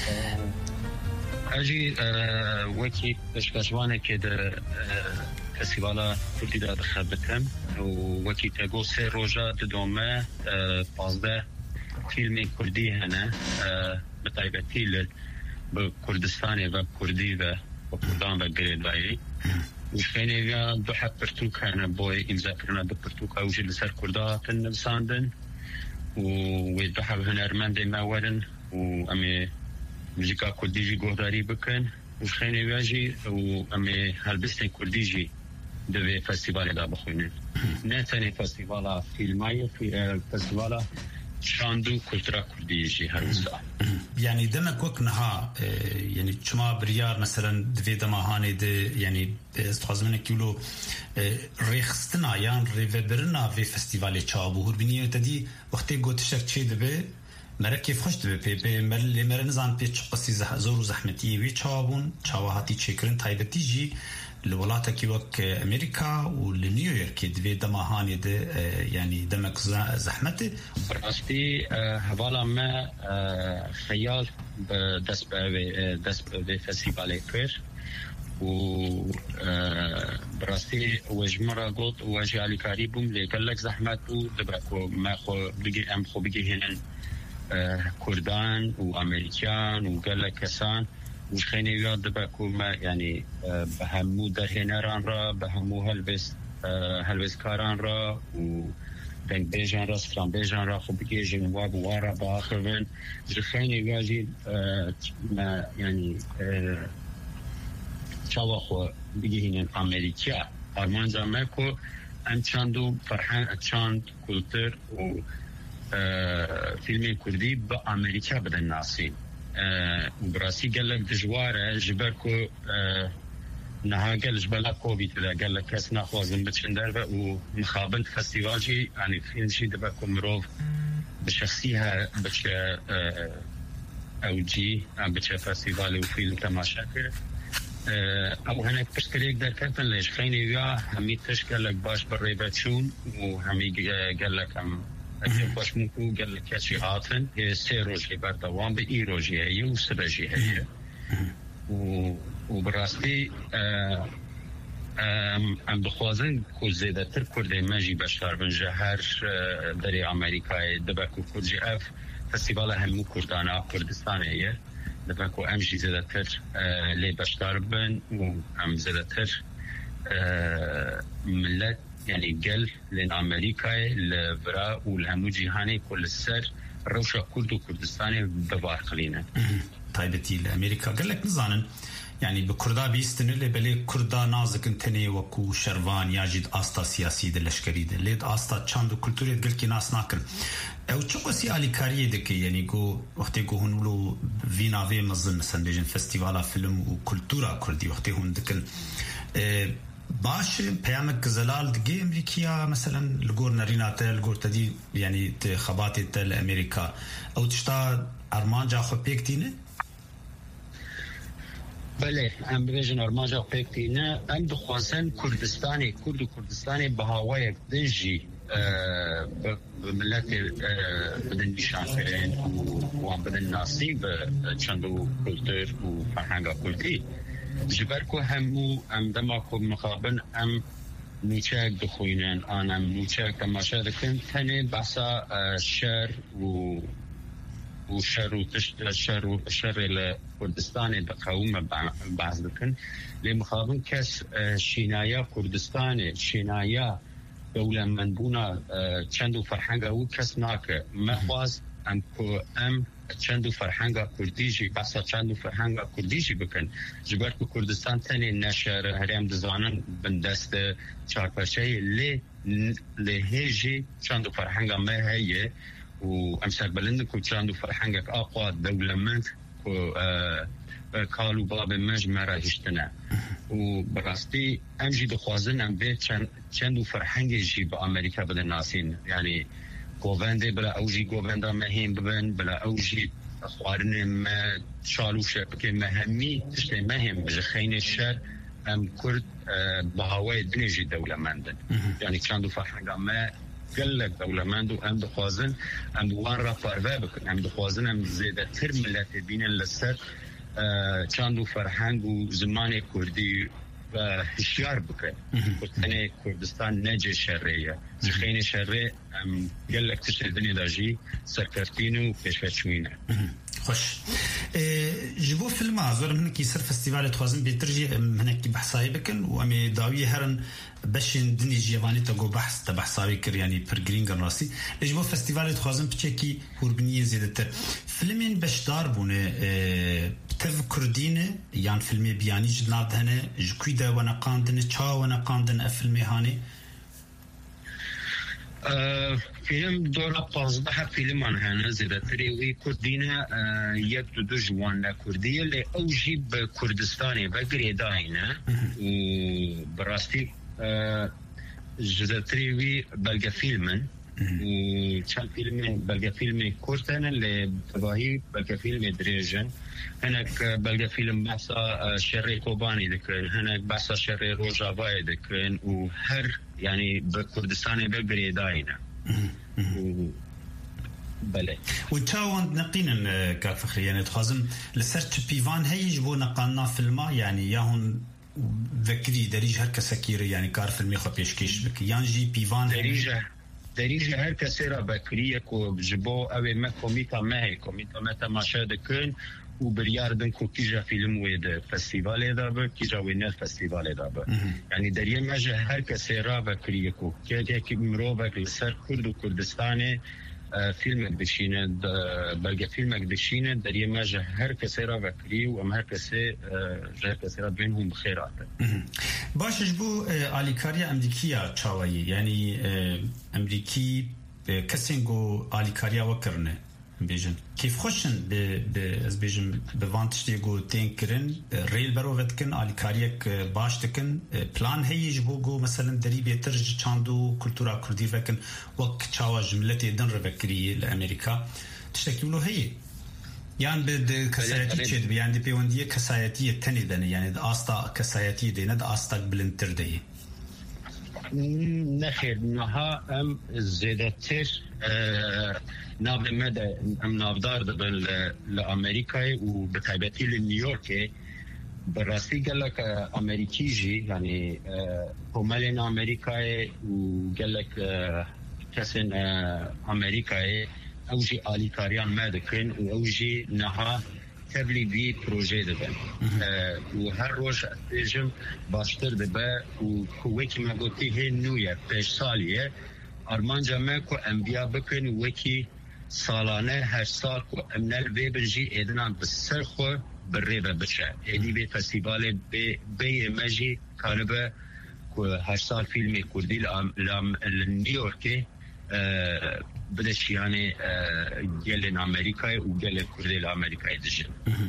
Q: اجي وكي بشكشوانه كده فستیوالا کردی دا دخبتم وكي تقول سي روجا دوما 15 فیلم کردی هنه بتایبتی بكردستان و كردي و كردان و گریدایی وشخيني ويا دو حب برتوك هنا بوي إمزا كرنا دو برتوك أوجي لسر كردا تنبساندن ودو حب هنرمن دي ماورن وأمي موسيقى كرديجي قهداري بكن وشخيني وياجي وأمي هالبستن كرديجي دوي فستيوال دا بخوينن نتاني فستيوالا فيلماي في فستيوالا شاندو كولترا كرديجي هروسا
P: يعني دمك وكنها يعني شما بريار مثلا دفي دماهاني دي يعني استخدمنا كيلو ريخستنا يعني ريفبرنا في فستيفالي تشابو هربينيو تدي وقتي قلت شك شيء دبي مرة كيف خشت بي مرة نزان بيتش قصي زور وزحمتي وي تشابون تشاوهاتي تشكرن تايبتي جي الولايات كيوك أمريكا ولنيويورك دفي دماهاني دي يعني دمك زحمته
Q: براستی حوالا ما خیال دست به فستیوال کر و براستی وجمرا قلت وجه علی کاری بوم لیکن لک زحمت بو دبکو ما خو بگی ام خو بگی هنن کردان و امریکان و قال لك کسان وش خيني ياد دبكو ما يعني بهمو درهنران را بهمو هلبس كاران را و دنگ بيجان را سفران بيجان را خب بكي جنواب وارا باخرين خيني ياجي ما يعني شاوخو بيجي هنا امريكا ارمان زمكو ام چاندو فرحان چاند كولتر و فيلم كردي بامريكا بدن ناسين وبراسي قال لك دجواره جبركو نها قال جبلا كوفيد قال لك كاس ناخوازن بتشندر ومخابن فستيفالجي يعني في شيء دبكو مروف بشخصيها بش او جي بش فستيفال وفيلم تماشاكر او هناك بشكل در كتن ليش خيني ويا همي تشكل لك باش بالريباتشون وهمي قال لك باش ممكن قال لك شي هاتن سي روجي بردوام بي روجي هي وسرجي هي وبراستي ام بخوازن كو زيادتر كردي ماجي بشار بن جهر دري امريكا دبكو كرجي اف فستيفال همو كردانا كردستان هي دبكو امجي زيادتر لي بشار بن وام زيادتر ملت يعني قال لين أمريكا الفرا والهمو جهاني كل السر روشة كرد وكردستاني ببارقلينا
P: طيبتي لأمريكا قال لك نظانا يعني بكردا بيستن اللي بلي كردا نازك انتني وكو شروان ياجد آستا سياسي دلشكري دل ليد آستا تشاندو كولتوري دقل كي ناس ناكل او چوكو سيالي كاريه دكي يعني قو وقتي قو هنولو فينا في مظن مثلا بيجن فستيوالا فيلم وكولتورا كردي وقتي هون دكن باش پیامک زلال دگی امریکا مثلا لگور نریناته لگور تدی يعني خباتي تل امریکا او تشتا ارمانجا خو پیکتینه
Q: بله ام بيجن ارمانجا پیکتینه ام دخوازن كردستاني بهاويك دجي بملت بدن نشانفرين وان بدن ناصيب چندو كولتر و فرهنگا كلتي جبركو همو ام دماكو مخابن ام نوچاك دخوينن انا نوچاك تماشا دكن تاني بحثا شر وشر الشر الكردستاني بقوم بعض دكن لمخابن كاس شينايا كردستاني شينايا دولة منبونا چندو فرحنگا و کس ناك مخواز ام چندو فرهنگا کردیجی بحثا چندو فرهنگا کردیجی بکن جبرکو کردستان تنی نشر هریم دزانن بندست چارپرچه لی هیجی چندو فرهنگا ما هیه و امسر بلند کو چندو فرهنگا اقوى دولمند کو کالو باب مجمرا هشتنا و براستی امجی دخوازن ام به چندو فرهنگی جی با امریکا بدن ناسین يعني گوونده بلا اوجی گوونده مهم ببن بلا اوجی خوارن ما شالوش که مهمی تشت مهم بجخین الشر ام کرد بهوای دنیجی دولمندن یعنی چند فرهنگ ما قلق دولمند و ام دخوازن ام وان را پروا بکن ام دخوازن ام زیده تر ملت بینن لسر چند فرهنگ و زمان کردی هشیار بکن کردن کردستان نجه شریه جخین شریه ام قلق تشت دنیا داجی سرکرتین و پیشوچوینه
P: خوش جبو فيلم عزور من كيسر فستيفال توازن بيترجي هناك بحثاي بكن وامي داوي هرن بشن دني جيفاني تاغو بحث تبحثاوي كر يعني برجرينغ راسي جبو فستيفال توازن بتشكي هوربنيه زيدتر فيلمين بشدار بونه تف كردينه يعني فيلمي بياني جناد هنا جكيدا وانا قاندن تشا وانا قاندن افلمي هاني
Q: فيلم دورة بازده فيلم عن هنا زيادة تريوي كردينا يبدو دو جوان كردية اللي أوجي بكردستاني بقري داينا وبراستي زيادة تريوي بلغا فيلمن وكان فيلمين بلغا فيلمي كورتانا اللي بتباهي بلغا فيلمي دريجن هناك بلغا فيلم بحثا شري كوباني ذكرين هناك بحثا شري روجافاي ذكرين وهر يعني بكردستاني بقري داينا بله
P: وتاوند نقينا كافخري يعني تخازم لسرت بيفان هيج بو نقلنا فيلما يعني ياهون ذكري دريج هر كسكيري يعني كار فيلمي خو بيشكيش بك يانجي بيفان
Q: دريج هر كسيرا بكريه كو جبو اوي ما كوميتا ما تماشا دكن وبرياردن كو كيجا فيلم ويد فستيفال دابا كيجا وين الفستيفال دابا يعني دريه ما جا هر كسيرا بكريه كو كي مروبك لسر كرد وكردستاني فيلمك دشينه بلغ فيلمك دشينه دريه ما جا هر كسيرا بكري وام هر كسي جا كسيرا بينهم بخيرات
P: باش جبو اليكاريا امريكيه تشاوي يعني امريكي كاسينغو اليكاريا وكرنه بيجن كيف خوشن از بيجن بوانتشتي جو تنكرن ريل بروفتكن اليكاريك باش تكن بلان هي جبوغو مثلا دريبه ترج چاندو كولتورا كردي فكن وك تشاوا جملتي دن ربكري لامريكا تشتكيلو هي يعني بد كسايتي تشد يعني بيونديه كسايتي تنيدن يعني استا كسايتي دينا د استا بلنتر دي
Q: نخير نها ام زيادتر ناب مدى ام نافدار دبل لامريكا وبتعبتي لنيويورك براسي قال لك امريكي جي يعني همالنا امريكا وقال لك كسن امريكا اوجي الي كاريان مادكن واوجي نها تبلي بي بروجي دبن وهر روش اتجم باشتر دبا وكويكي ما قلتي هي نوية بيش سالية ارمان جمعكو انبياء بكن وكي سالانه هر سال كو امنال بيبنجي ادنان بالسرخو بالريبة بشع ادي بي فستيفال بي مجي كانبا كو هر سال فيلمي كردي لنيويوركي بدش يعني جلن امريكا وجلن كردي لامريكا دجن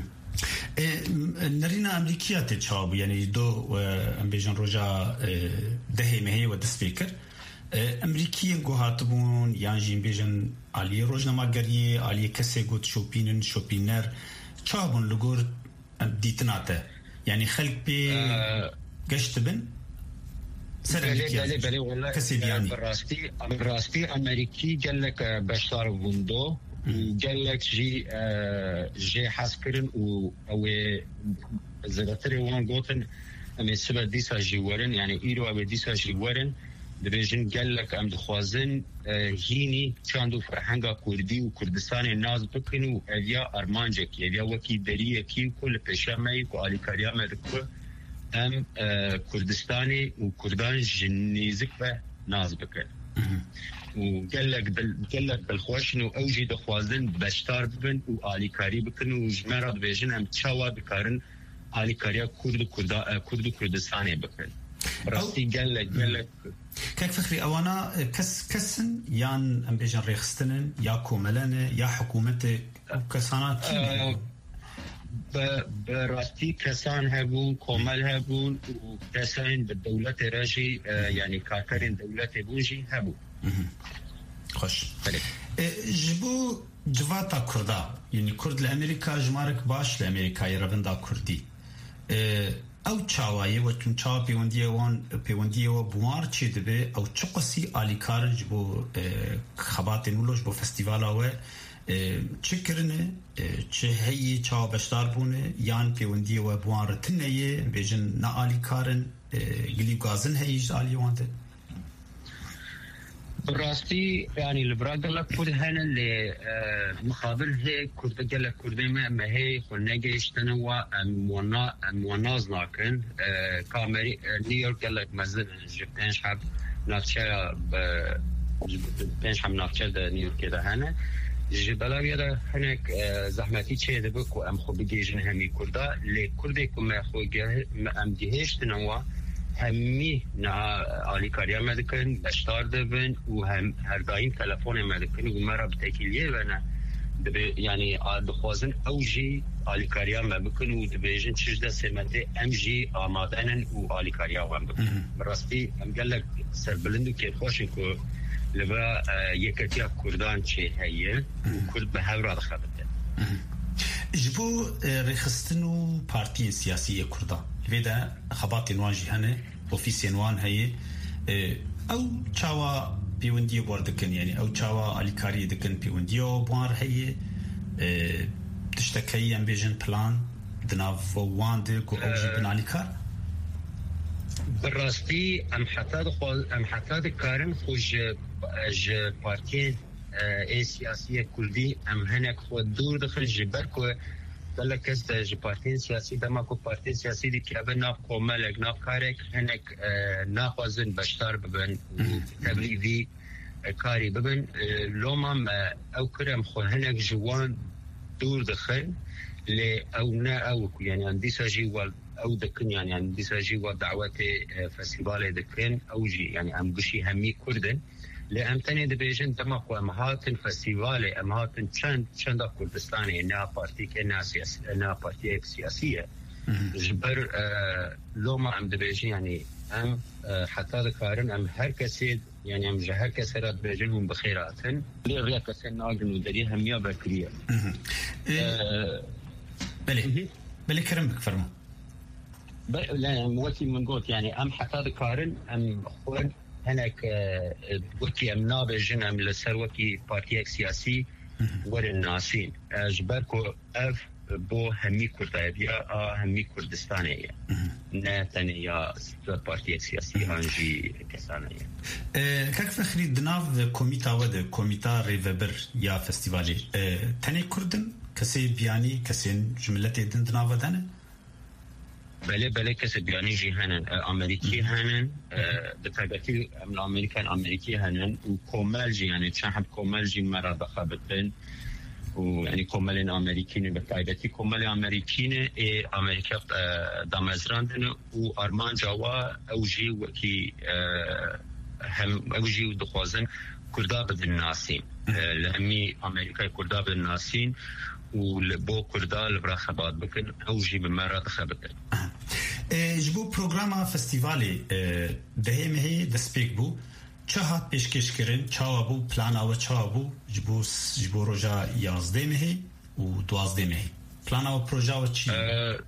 P: نرينا امريكيه تشاب يعني دو ام بيجن روجا دهي مهي ودسبيكر امريكيين جو هاتبون يعني بيجن علي روجنما غري علي كسي غوت شوبينر تشابون لغور ديتناته يعني خلق بي قشتبن
Q: بله والله براستي امريكي قال لك بشار وندو قال لك جي حاسكرن او زغتري وان غوتن ام سبب ديسا جيورن يعني ايرو ابي ديسا جيورن دبيجن قال لك ام دخوازن هيني كاندو فرهنگا كردي وكردستان الناس بكنو اديا ارمانجك اديا وكي دريه كي كل بشامي والي كاريا مدكو ام كردستاني وكردان جنيزك به ناز بكن وقال لك بالخوش انه اوجي دخوازن بشتار ببن والي كاري بكن وجمره دبيجن ام تشاوا بكارن الي كاريا كرد كردستاني بكن براسي قال لك
P: كيف فخري اوانا كسن يان ام بيجن ريخستنن يا كوملانه يا حكومته كسانات
Q: براستی کسان هبون کامل هبون و کسان به دولت راجی یعنی کارکرین دولت بونجی هبون
P: خوش جبو جواتا كردا يعني كرد لأمريكا جمارك باش لأمريكا يرفندا كردي او چاوایه و چون چا پیوندیه و بوار چی دبه او چقسی آلیکارج بو خبات نولوش بو فستیوالا و چه کرنه چه هی چا بشتار بونه یان پیوندیه و بوار تنیه بیجن نا آلیکارن گلی گازن هیج آلیوانده
Q: براستي يعني البراغلا كود هنا اللي مقابل هي كود قال لك كود ما هي خلناجيش تنوع مناز لكن كامري نيويورك قال لك مثلا جبتين شعب ناتشا جبتين شعب ناتشا نيويورك كده هنا جبلا هذا هناك زحمتي شيء دبك وام خو بيجن همي كردا لكردكم ما خو ام ديهش تنوع همي نا آلیکاریا مدکن بشتار دبن و هم هر دایم تلفن مدکن و مرا بتکیلیه بنا یعنی دخوازن اوجی آلیکاریا مدکن و دبیجن چجده سمته امجی آمادنن و آلیکاریا مدکن براستی هم گلک سربلندو که خوشن که لبا یکتیا کردان چه هیه و کرد به هورا دخبته
P: جبو رخصتنو پارتی سیاسی کردان ویدا خبات نوانجی هنه اوفیس نوان هي او چاوا پیوندی وردکن یعنی او چاوا الیکاری دکن پیوندی او بوار هي تشتکی ام بیژن پلان دناف واند کو اوجی بن الیکار
Q: براستی ام حتی کارن خوش ج پارتی سیاسی کردی ام هنک خود دور داخل جبر کو قال لك از پارتی سیاسی دما کو پارتی سیاسی دی که به ناف کومل ناف کارک هنک ناخوازن بشتار ببن تبلیغی کاری ببن لومم او کرم خو هنک جوان دور دخل ل او نا او يعني عندي ساجي او دكن يعني عندي ساجي ودعوات فستيفال دكن او جي يعني ام بشي همي كردن لأمتني دبيجن دماغ ومهاتن فستيفال أمهاتن چند كردستاني إنها بارتي كإنها سياسية إنها بارتي سياسية جبر لوما أم دبيجن يعني أم حتى ذكرن أم هر كسيد يعني أم جهر كسرات دبيجنهم بخيراتن لغير كسين ناقن ودريها مياه بكرية
P: بلي كرم بك فرما
Q: لا موتي من قلت يعني أم حتى ذكرن أم خود هناك وكي ام نابجن ام لسروكي بارتيك سياسي ور الناسين جبركو اف بو همي كردايا همي كردستانيه نتنيا بارتيك سياسي انجي كسانيه
P: كاك فخري دناف كوميتا ود كوميتا ريفبر يا فستيفالي تاني كردن كسي بياني كسين جملتي دناف دنا
Q: بله کسی بیانی جی هنن امریکی هنن بطبیعتی من امریکان امریکی هنن و کامل جی یعنی چند حب کامل جی مرا بخابتن و یعنی کامل امریکینه بطبیعتی کامل امریکینه امریکا دامزراندن و آرمان جوا اوجی وکی هم اوجی و دخوازن کردا بدن ناسین لهمی امریکای کردا بدن ناسین ولبو كردا لبرا خبات بكن او جي بمرة خبتن
P: جبو پروگراما فستیوالی دهیم هی دسپیک بو چهات پیشکش کرن چاوا بو پلانا و چاوا بو جبو روژا 11 مهی و 12 مهی پلانا و پروژا و چی؟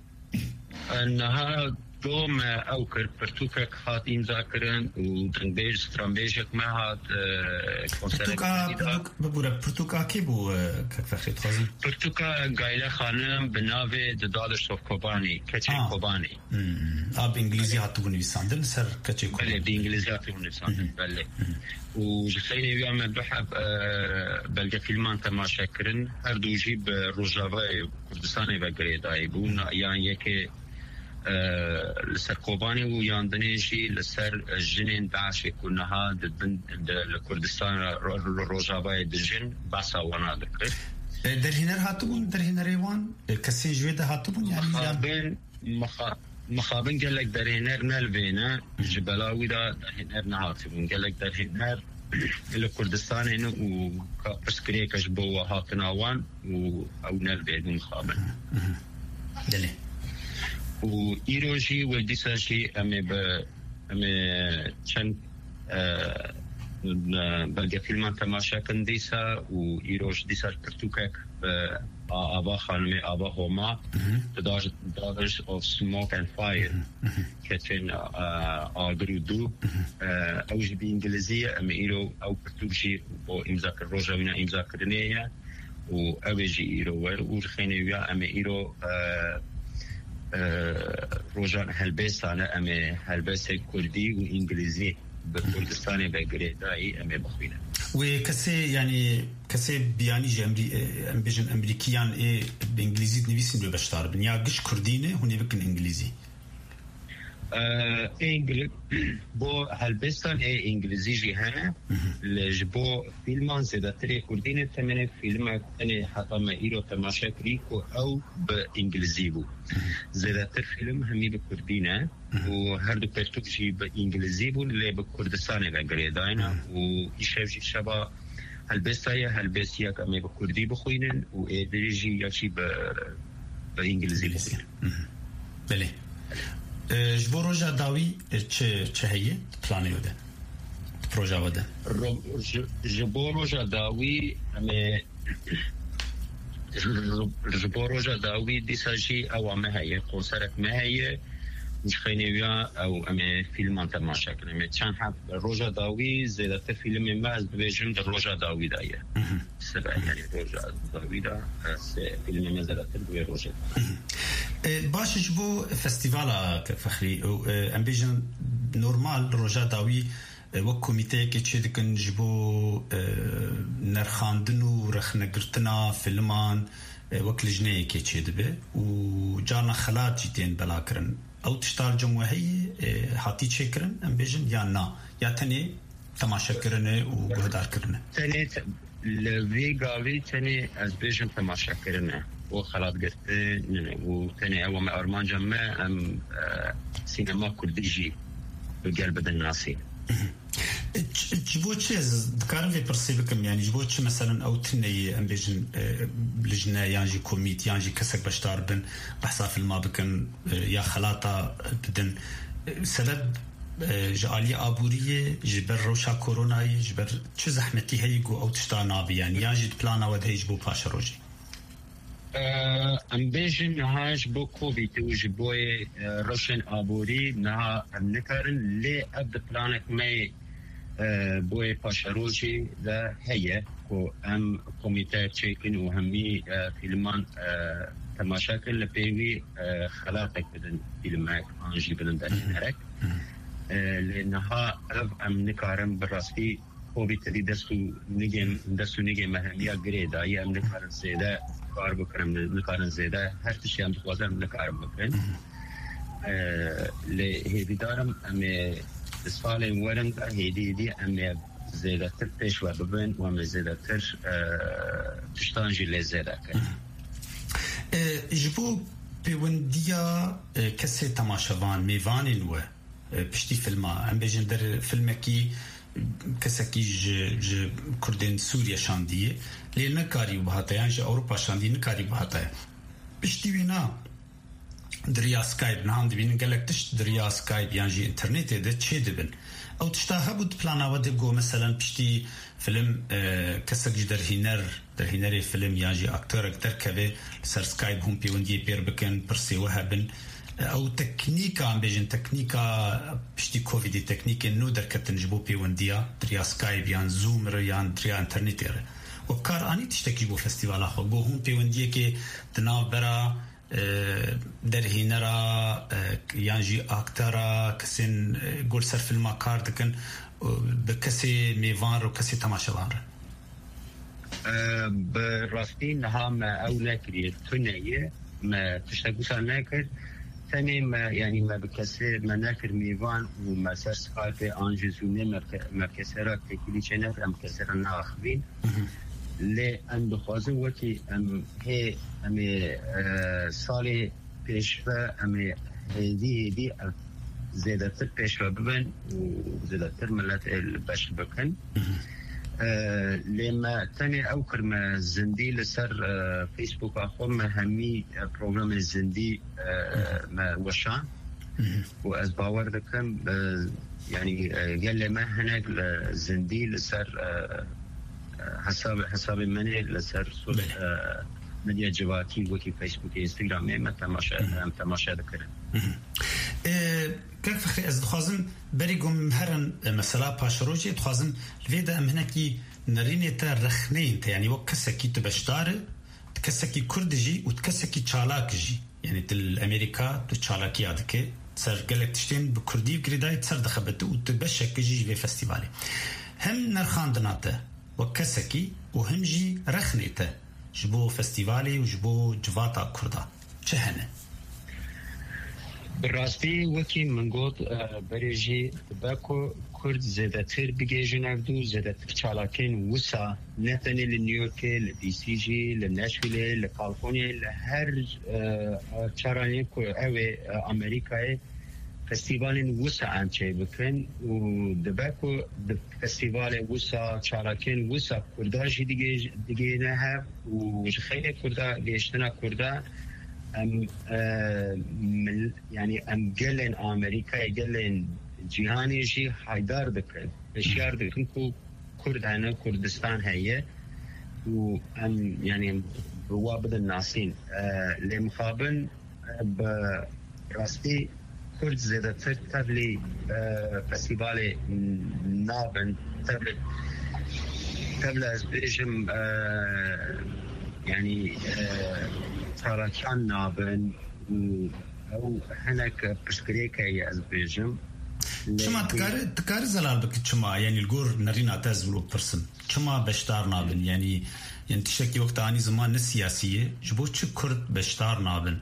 Q: انها دوم او كر برتوكا خات امضاء كرن ودنبيج سترامبيجك ما هاد
P: برتوكا كي بو كفخي تخزن
Q: برتوكا قايله خانم بناوي دادش اوف كوباني كاتشي كوباني
P: بانجليزي هاتو نيساندن سر كاتشي كوباني
Q: بانجليزي هاتو نيساندن بله وجسيني بيعمل بحب بلقى فيلمان تماشا كرن هر دو جيب روجافاي كردستاني بقريداي بون يعني يكي لسر كوباني وياندنيجي لسر جنين داعش كلها ضد الكردستان روجافاي دجن باسا وانا ذكر
P: درهنر هاتبون درهنر ايوان كسين جويده هاتبون
Q: يعني مخابن قال لك درهنر نلبينا جبلاوي دا درهنر نهاتبون قال لك درهنر الكردستان انه وكاسكري كجبوا هاتناوان او نلبيد مخابن
P: دلي
Q: و ایروژی و دیساشی امی چند بلگه فیلمان تماشا کن دیسا و ایروش دیسا پرتوکک آبا خانم آبا هما The Daughters of Smoke and Fire کتن آگرو دو اوش بی انگلیزیه اما ایرو او پرتوکشی با امضا کر روژا وینا امضا کرنیه و اوجی ایرو ور و خینه ویا اما ایرو روژان هلبستانه اما هلبست کردی و انگلیزی بكردستان بقريداي أمي بخوينا.
P: وكسي يعني كسي بياني جامري أمبيجن أمريكيان إيه بإنجليزي نبيسين لو بشتار بن يا قش كردينه هني بكن إنجليزي.
Q: إنجليز بو هالبستان إيه إنجليزي جهنا لجبو فيلمان زيادة تري كردينه ثمنه فيلم أنا حتى ما إيرو تماشا كريكو أو بإنجليزي بو. زيادة تر فيلم همي بكردينه وهر دو پرتوکشی به انگلیزی بود لی به کردستان بگریداینا و ایشوجی شبا هلبستایی که امی به کردی بخوینن و ایدریجی یاچی به انگلیزی بخوینن.
P: بله. جبو روژا داوی چه هیه پلانی بوده؟ پروژه بوده؟
Q: جبو روژا داوی امی جبو روژا داوی دیساجی او امه هیه قوسرک مه هیه مش خينيويا او ام فيلم تماشا كلمه كان حب روجا داوي زيادة فيلم ما بيجن روجا داوي دايه سبع يعني روجا داوي دا فيلم ما زيادة روجا
P: باش جبو فستيفالا فخري ام بيجن نورمال روجا داوي وكوميتي كيتشدكن جبو نرخاندن ورخنقرتنا فيلمان وكلجنيه كيتشدبه وجارنا خلات جيتين بلاكرن او تشتار جمهوری حاتی چه کرن ام بیجن یا نه یا تنی تماشا کرنه و گهدار کرنه
Q: تنی لویگاوی تنی از بیجن تماشا کرنه و خلاط گرته و تنی او ما ارمان جمع ام سینما کردیجی بقلب الناسي
P: جبو چیز دکارم وی پرسیبکم یعنی جبو چه مثلا او تنی ام بیجن لجنه یانجی کمیت یانجی کسک بشتار بن بحثا فیلما بکن یا خلاطا بدن سبب جعالی آبوریه جبر روشا کورونایی جبر چه زحمتی هی گو او تشتا نابی یعنی یانجی پلانا ود هی جبو پاش روجی
Q: ام بیجن هاش بو کووید و جبوی روشن آبوری نه ام نکارن لی اب پلانک می بوی پاشروجی ده هیه کو ام کمیته چیکن و همی فیلمان تماشا کن لپیوی خلاقک بدن فیلمک آنجی بدن در نرک لانها ام نکارم براستی کووید دی دستو نگیم مهمیا گریدا یا ام نکارن زیده کار بکنم نکارن زیده هر تشی هم دخوازم نکارم بکن لهیدی دارم ام سال ورنگ هیدی ام زیده تر پیشوا ببین و ام زیده تر تشتانجی لزیده کن
P: جبو پیوندیا کسی تماشاوان میوانین و پشتی فیلما ام بیجن در فیلمکی کسکی ج کردن سوریا شاندیه لی نکاری بهاته یعنی ج اروپا شاندی نکاری بهاته پشتی وینا دریا سکایب نهاند بین گلکتش دریا سکایب یعنی ج اینترنت ده چه دبن او تشتاها بود پلانا و دبگو مثلا پشتی فیلم کسک ج در هنر فیلم یعنی ج اکتر اکتر که سر سکایب هم پیوندی پیر بکن پرسی و هبن او تکنیکا ام بیجن تکنیکا پشتی کوویدی تکنیک نو در کتن جبو پیوندیا دریا سکایب یان زوم رو یان دریا انترنت رو و کار آنی تشتکی بو فستیوال آخو بو هم پیوندیه که دناو برا در هینرا یان جی اکترا کسین گل سر فیلما کار دکن به کسی میوان رو کسی تماشاوان رو
Q: براستی نها ما او نکریه تنیه ما تشتکو سر نکرد ثاني ما يعني ما بكسر مناكر ميوان وما سر سكايب انجزوني ما كسرات كلي شنات ام كسرنا اخبين لي ان بخوازه وكي ام هي ام صالي بيشفا ام دي زيادة بيشفا ببن وزيادة ملات الباش بكن لما تاني أوكر ما الزندي لسر فيسبوك أخو ما همي بروغرام الزندي ما وشان وأز باور دكم يعني قال لي ما هناك زندي لسر حساب مني لسر من يجباتي وكي فيسبوك انستغرام ما تماشا ذكر
P: كيف فخري از دخوازن بريقم هرن مثلا باشروجي دخوازن الفيدا ام هناكي نرينيتا رخنين يعني وكسكي تبشدار تكسكي كردجي وتكسكي تشالاكجي يعني تل امريكا تشالاكي عادك سر قالك تشتين بكردي بكريداي تصر دخبت وتبشك جي في فستيفالي هم نرخاندناته وكسكي وهم جي رخنيته جبو فستيفالي وجبو جواتا كردا چهنه
Q: بالراستي وكي من قلت بريجي باكو كرد زيادتر بيجي نفدو زيادتر شالاكين وسا نتني لنيويورك لدي سي جي لناشفيل لكاليفورنيا لهر شاراني كو اوي امريكا فستيفالين وسا انشي بكن ودباكو فستيفال وسا شالاكين وسا كرداجي ديجي نها وخير كردا ليشتنا كردا يعني ام قلن امريكا قلن جهاني جي حيدار بكن اشيار بكن كرد هنا كردستان هي وام يعني روابط الناسين لمخابن براستي كرد زيادة تبلي فستيفالي نابن تبلي ازبيجم يعني تراكان نابن او هناك بسكريكا يا ازبيجم
P: شما تكار زلال بك شما يعني الجور نرينا تازلو برسن شما بشتار نابن يعني تشكي وقت اني زمان السياسيه جبو كرد بشتار نابن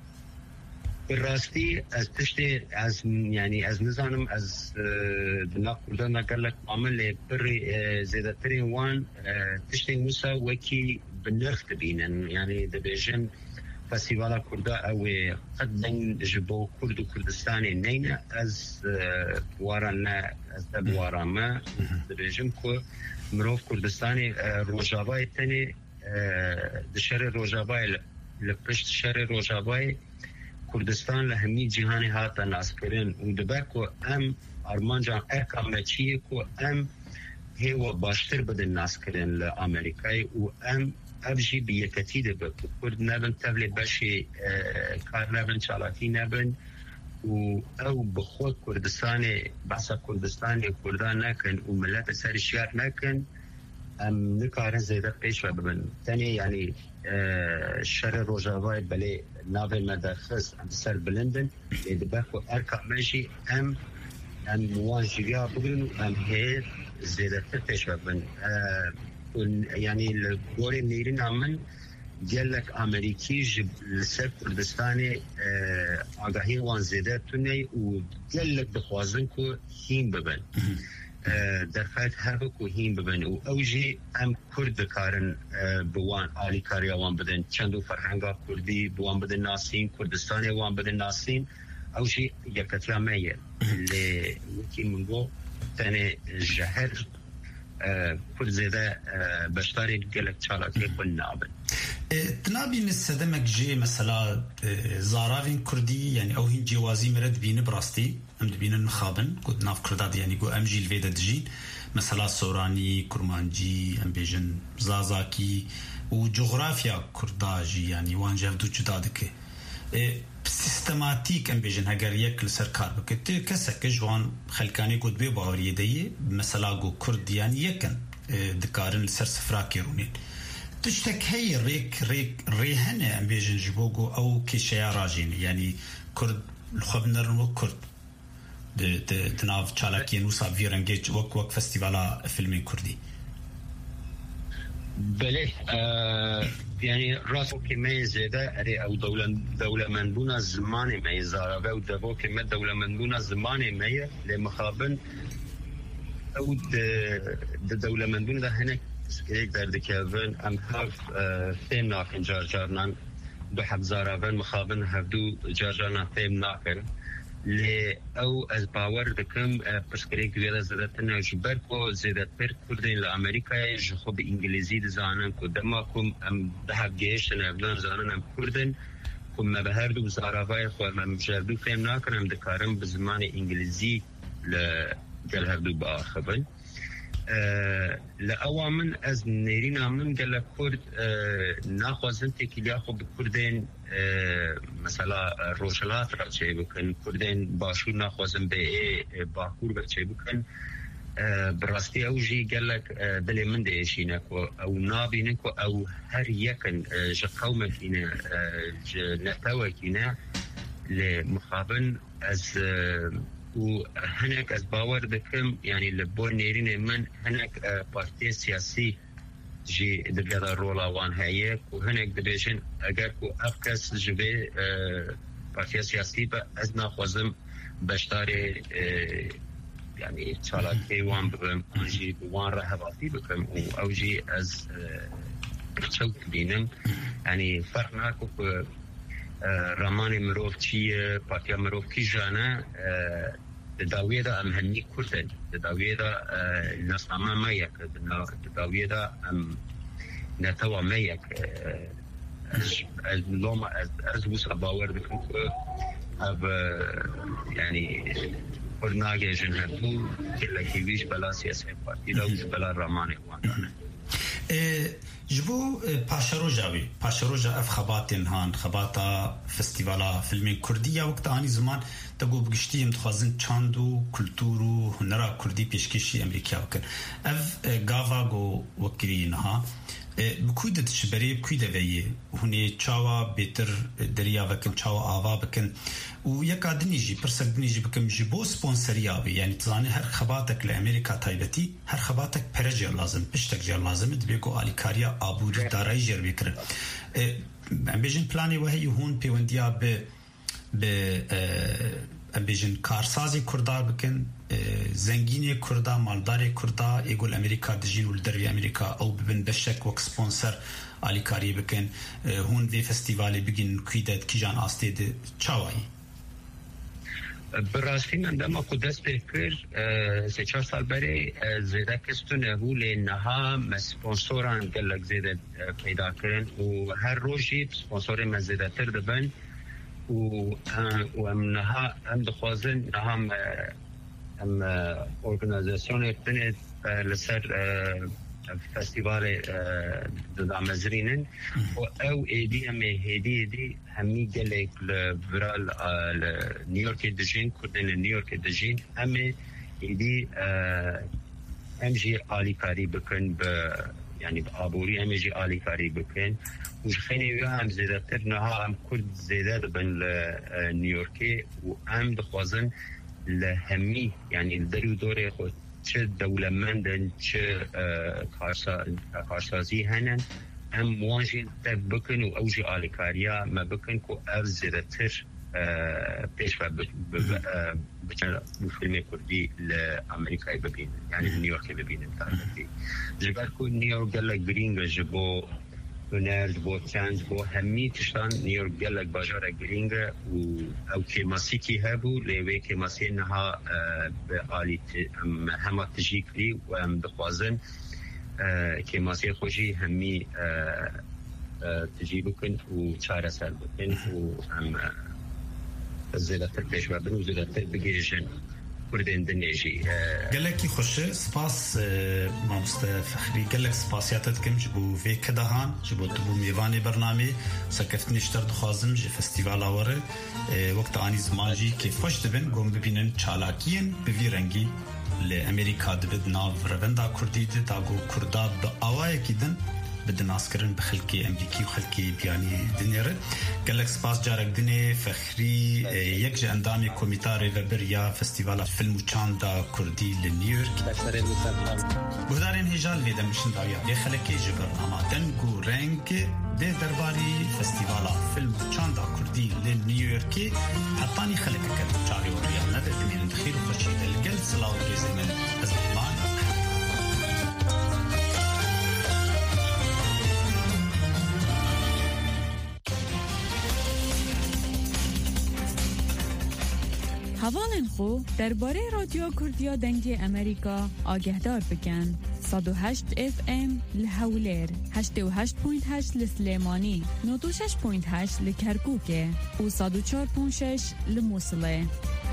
Q: بالراستي از تشتي از يعني از نظام از دنا كردنا قال لك عمل لي بري زياده تريوان تشتي موسى وكي بنرخ تبين يعني دبيجن فستيفال كردا او قدن جبو كرد كردستاني نينا از ورانا از دبوارما دبيجن كو مروف كردستاني روجاباي تاني دشر روجاباي لبشت شر روجاباي كردستان لهمي جهاني هاتا ناسكرين ودباكو ام ارمانجان اركامتشي كو ام هو باشتر بدن ناسكرين لامريكاي وام ابجي بيكتيد بكو كرد نابن تبلي باشي كار نابن شالاكي نابن او بخود كردستاني بحثا كردستاني كردان ناكن وملات سار الشيار ناكن ام نكارن زيدا قيش ببن تاني يعني الشر روجاواي بلي نافل مدرخص ام سر بلندن يدباكو اركا ماشي ام مواجهة بقولن ام هي زيدا قيش ببن يعني الجوري نيرين عمن قال لك امريكي جب لسر كردستاني آگاهی وان زیاده تونی وقال لك بخوازنكو هين ببن درخات هاكو هين ببن اوجي ام كرد كارن بوان آلي كاريا وان بدن چندو فرهنگا كردي بوان بدن ناسين كردستاني وان بدن ناسين اوجي يكتلا مية اللي وكي منغو تاني جهر كل زيادة بشتاري قالك شاركي كل نابن
P: تنابي نستدمك جي مثلا زارافين كردي يعني او هين جوازي مرد بين براستي ام دبين المخابن قد ناف كرداد يعني قو ام جي الفيدا دجين مثلا سوراني كرمانجي ام بيجن زازاكي وجغرافيا كرداجي يعني وان جافدو جدادك سيستماتيك ام بيجن هاگر يك لسركار بكت كسك جوان خلكاني قد بي باوري دي مثلا قو كرد يعني يكن دكارن لسر سفراكي رونين تشتك هي ريهنه ام بيجن جبوغو او كيشيا راجين يعني كرد الخبنر وكرد تناف تشالاكي نوسا فيرنجيج وك فستيفالا فيلمين كردي
Q: بله يعني راسو كمية زيادة أري أو دولة منبونا زماني مية زاربة ودبو كمية دولة منبونا زماني مية لمخابن أو دولة منبونا ده هناك سكريك در دكيفن أم هاف فيم ناكن جارجارنان دو حب زاربة مخابن هفدو جارجارنان فيم ناكن ل او از باور دکم پسکری که زیادتر جبر کو زیادتر کردین لامریکا جو به انگلیسی دزانن کو دما کوم ام ده گیش نبلان زانن ام کردن کوم به هر دو زاراوای خو ام جردو فهم نکنم دکارم به زمان انگلیسی لقل هردو بآخبن لأوامن از نيرينا من قال كرد ناخذن تكيليا خو بكردين مثلا روشلات راچي بكن كردين باشو ناخذن به باكور بچي بكن براستي اوجي قال لك بلي من ديشينك او نابينك او هر يكن قومكينا نتاوكينا لمخابن از وهناك از باور دكم يعني لبون نيرين من هناك بارتي سياسي جي دبيضا رولا وان هايك وهناك دبيجن اگر كو افكس جبي بارتي سياسي با از ناخوزم بشتاري يعني تشالاكي وان بكم جي وان رهباتي بكم او جي از شوك بينم يعني فرقناكو رماني مروف چیه پارتیا مروف کی جانا داویه دا ام هنی کردن داویه دا نسامه مایک داویه دا ام نتوا مایک از لوما از وسع باور بکن که اب يعني قرناجي جنهتو كلا كيفيش بلا سياسة پارتی دا وش بلا رماني وانا
P: جبو پاشروجا اف خباتين هان خباتا فستيفالا فيلمين كردية وقت آني زمان تقو بقشتيهم تخوازن چاندو كولتورو هنرا كردي پیشکشی امریکا وكن اف غاوا گو وكرينها بكويدة تشبري بكويدة ويه هوني چاوا بيتر دريا وكن چاوا آوا بكن ويكا دنيجي برسك دنيجي بكم جبو سبونسريابي يعني تزاني هر خباتك لأمريكا تايبتي هر خباتك پرجير لازم پشتك جير لازم دبيكو آليكاريا آبوري دارای جير بكرن امبيجن پلاني وهي هون پيونديا امبيجن کارسازی کردار بکن زنگینی کردا مالداری کردا ایگول امریکا دجین ولدروی امریکا او ببن بشک وک سپونسر آلیکاری بکن هون وی فستیوالی بگین کیدت کیجان آستید چاوایی
Q: براستی من دما قدس بکر 3-4 سال بری زیده کستونه هو لنها مسپونسوران گلک زیده پیدا کرن و هر روشی سپونسور مزیده تر دبن و امنها هم دخوازن هم ارگانیزاسیون تنید لسر فستیوال دامزرینن و او ایدی همی همی گلک لبرال نیویورک دجین کردن نیویورک دجین همی ایدی همجی آلی کاری بکن يعني بآبوري همجي آلي كاري بكين وشخيني ويا هم زيادة ترنها هم كل زيادة بين نيويوركي وهم دخوازن لهمي يعني الدريو دوري خود چه دولة مندن چه كارسازي هنن هم وانجي تب بكن و اوجي آلي كاريا ما بكن كو او زيادة تر پیش و بچن فیلم کردی لامریکا ببینن یعنی نیویورک ببینن تاریخی جبر کو نیویورک گله گرینگ جبو هنر جبو چنج بو همی تشتان نیویورک گله بازار گرینگ و او که ماسیکی هبو لیوی که ماسی نها به عالی هم تجیکلی و هم دخوازن که ماسی خوشی همی تجیب کن و چاره سر بکن و هم زیادتر پیش بردن و زیادتر بگیرشن کردین دنیجی
P: گلکی خوشه سپاس مامست فخری گلک سپاسیاتت کم جبو وی کدهان جبو تبو میوانی برنامه سکفت نشتر دخوازم جی فستیوال آوره وقت آنی زمان جی که خوش دبن گم ببینن چالاکین بوی رنگی لامریکا دبد ناو روندا کردی ده داگو کردا با آوائه کی دن بدنا اسكرن بخلكي امريكي وخلكي بياني دنيره قالك سباس جارك دني فخري يكجا اندامي كوميتاري وبريا فستيفال فيلم چاندا كردي لنيويورك بودارين هجال ليدا مشن دايا لي خلكي جبر اما دنگو رنگ دي درباري فستيفال فيلم چاندا كردي لنيويورك حطاني خلكك جاري وريا ندر دني دخيل وخشي القل صلاو ريزمن ازمان
R: حوالن خو درباره رادیو کردیا دنگی امریکا آگهدار بکن 108 FM لحولیر 88.8 لسلیمانی 96.8 لکرکوک و 104.6 لموصله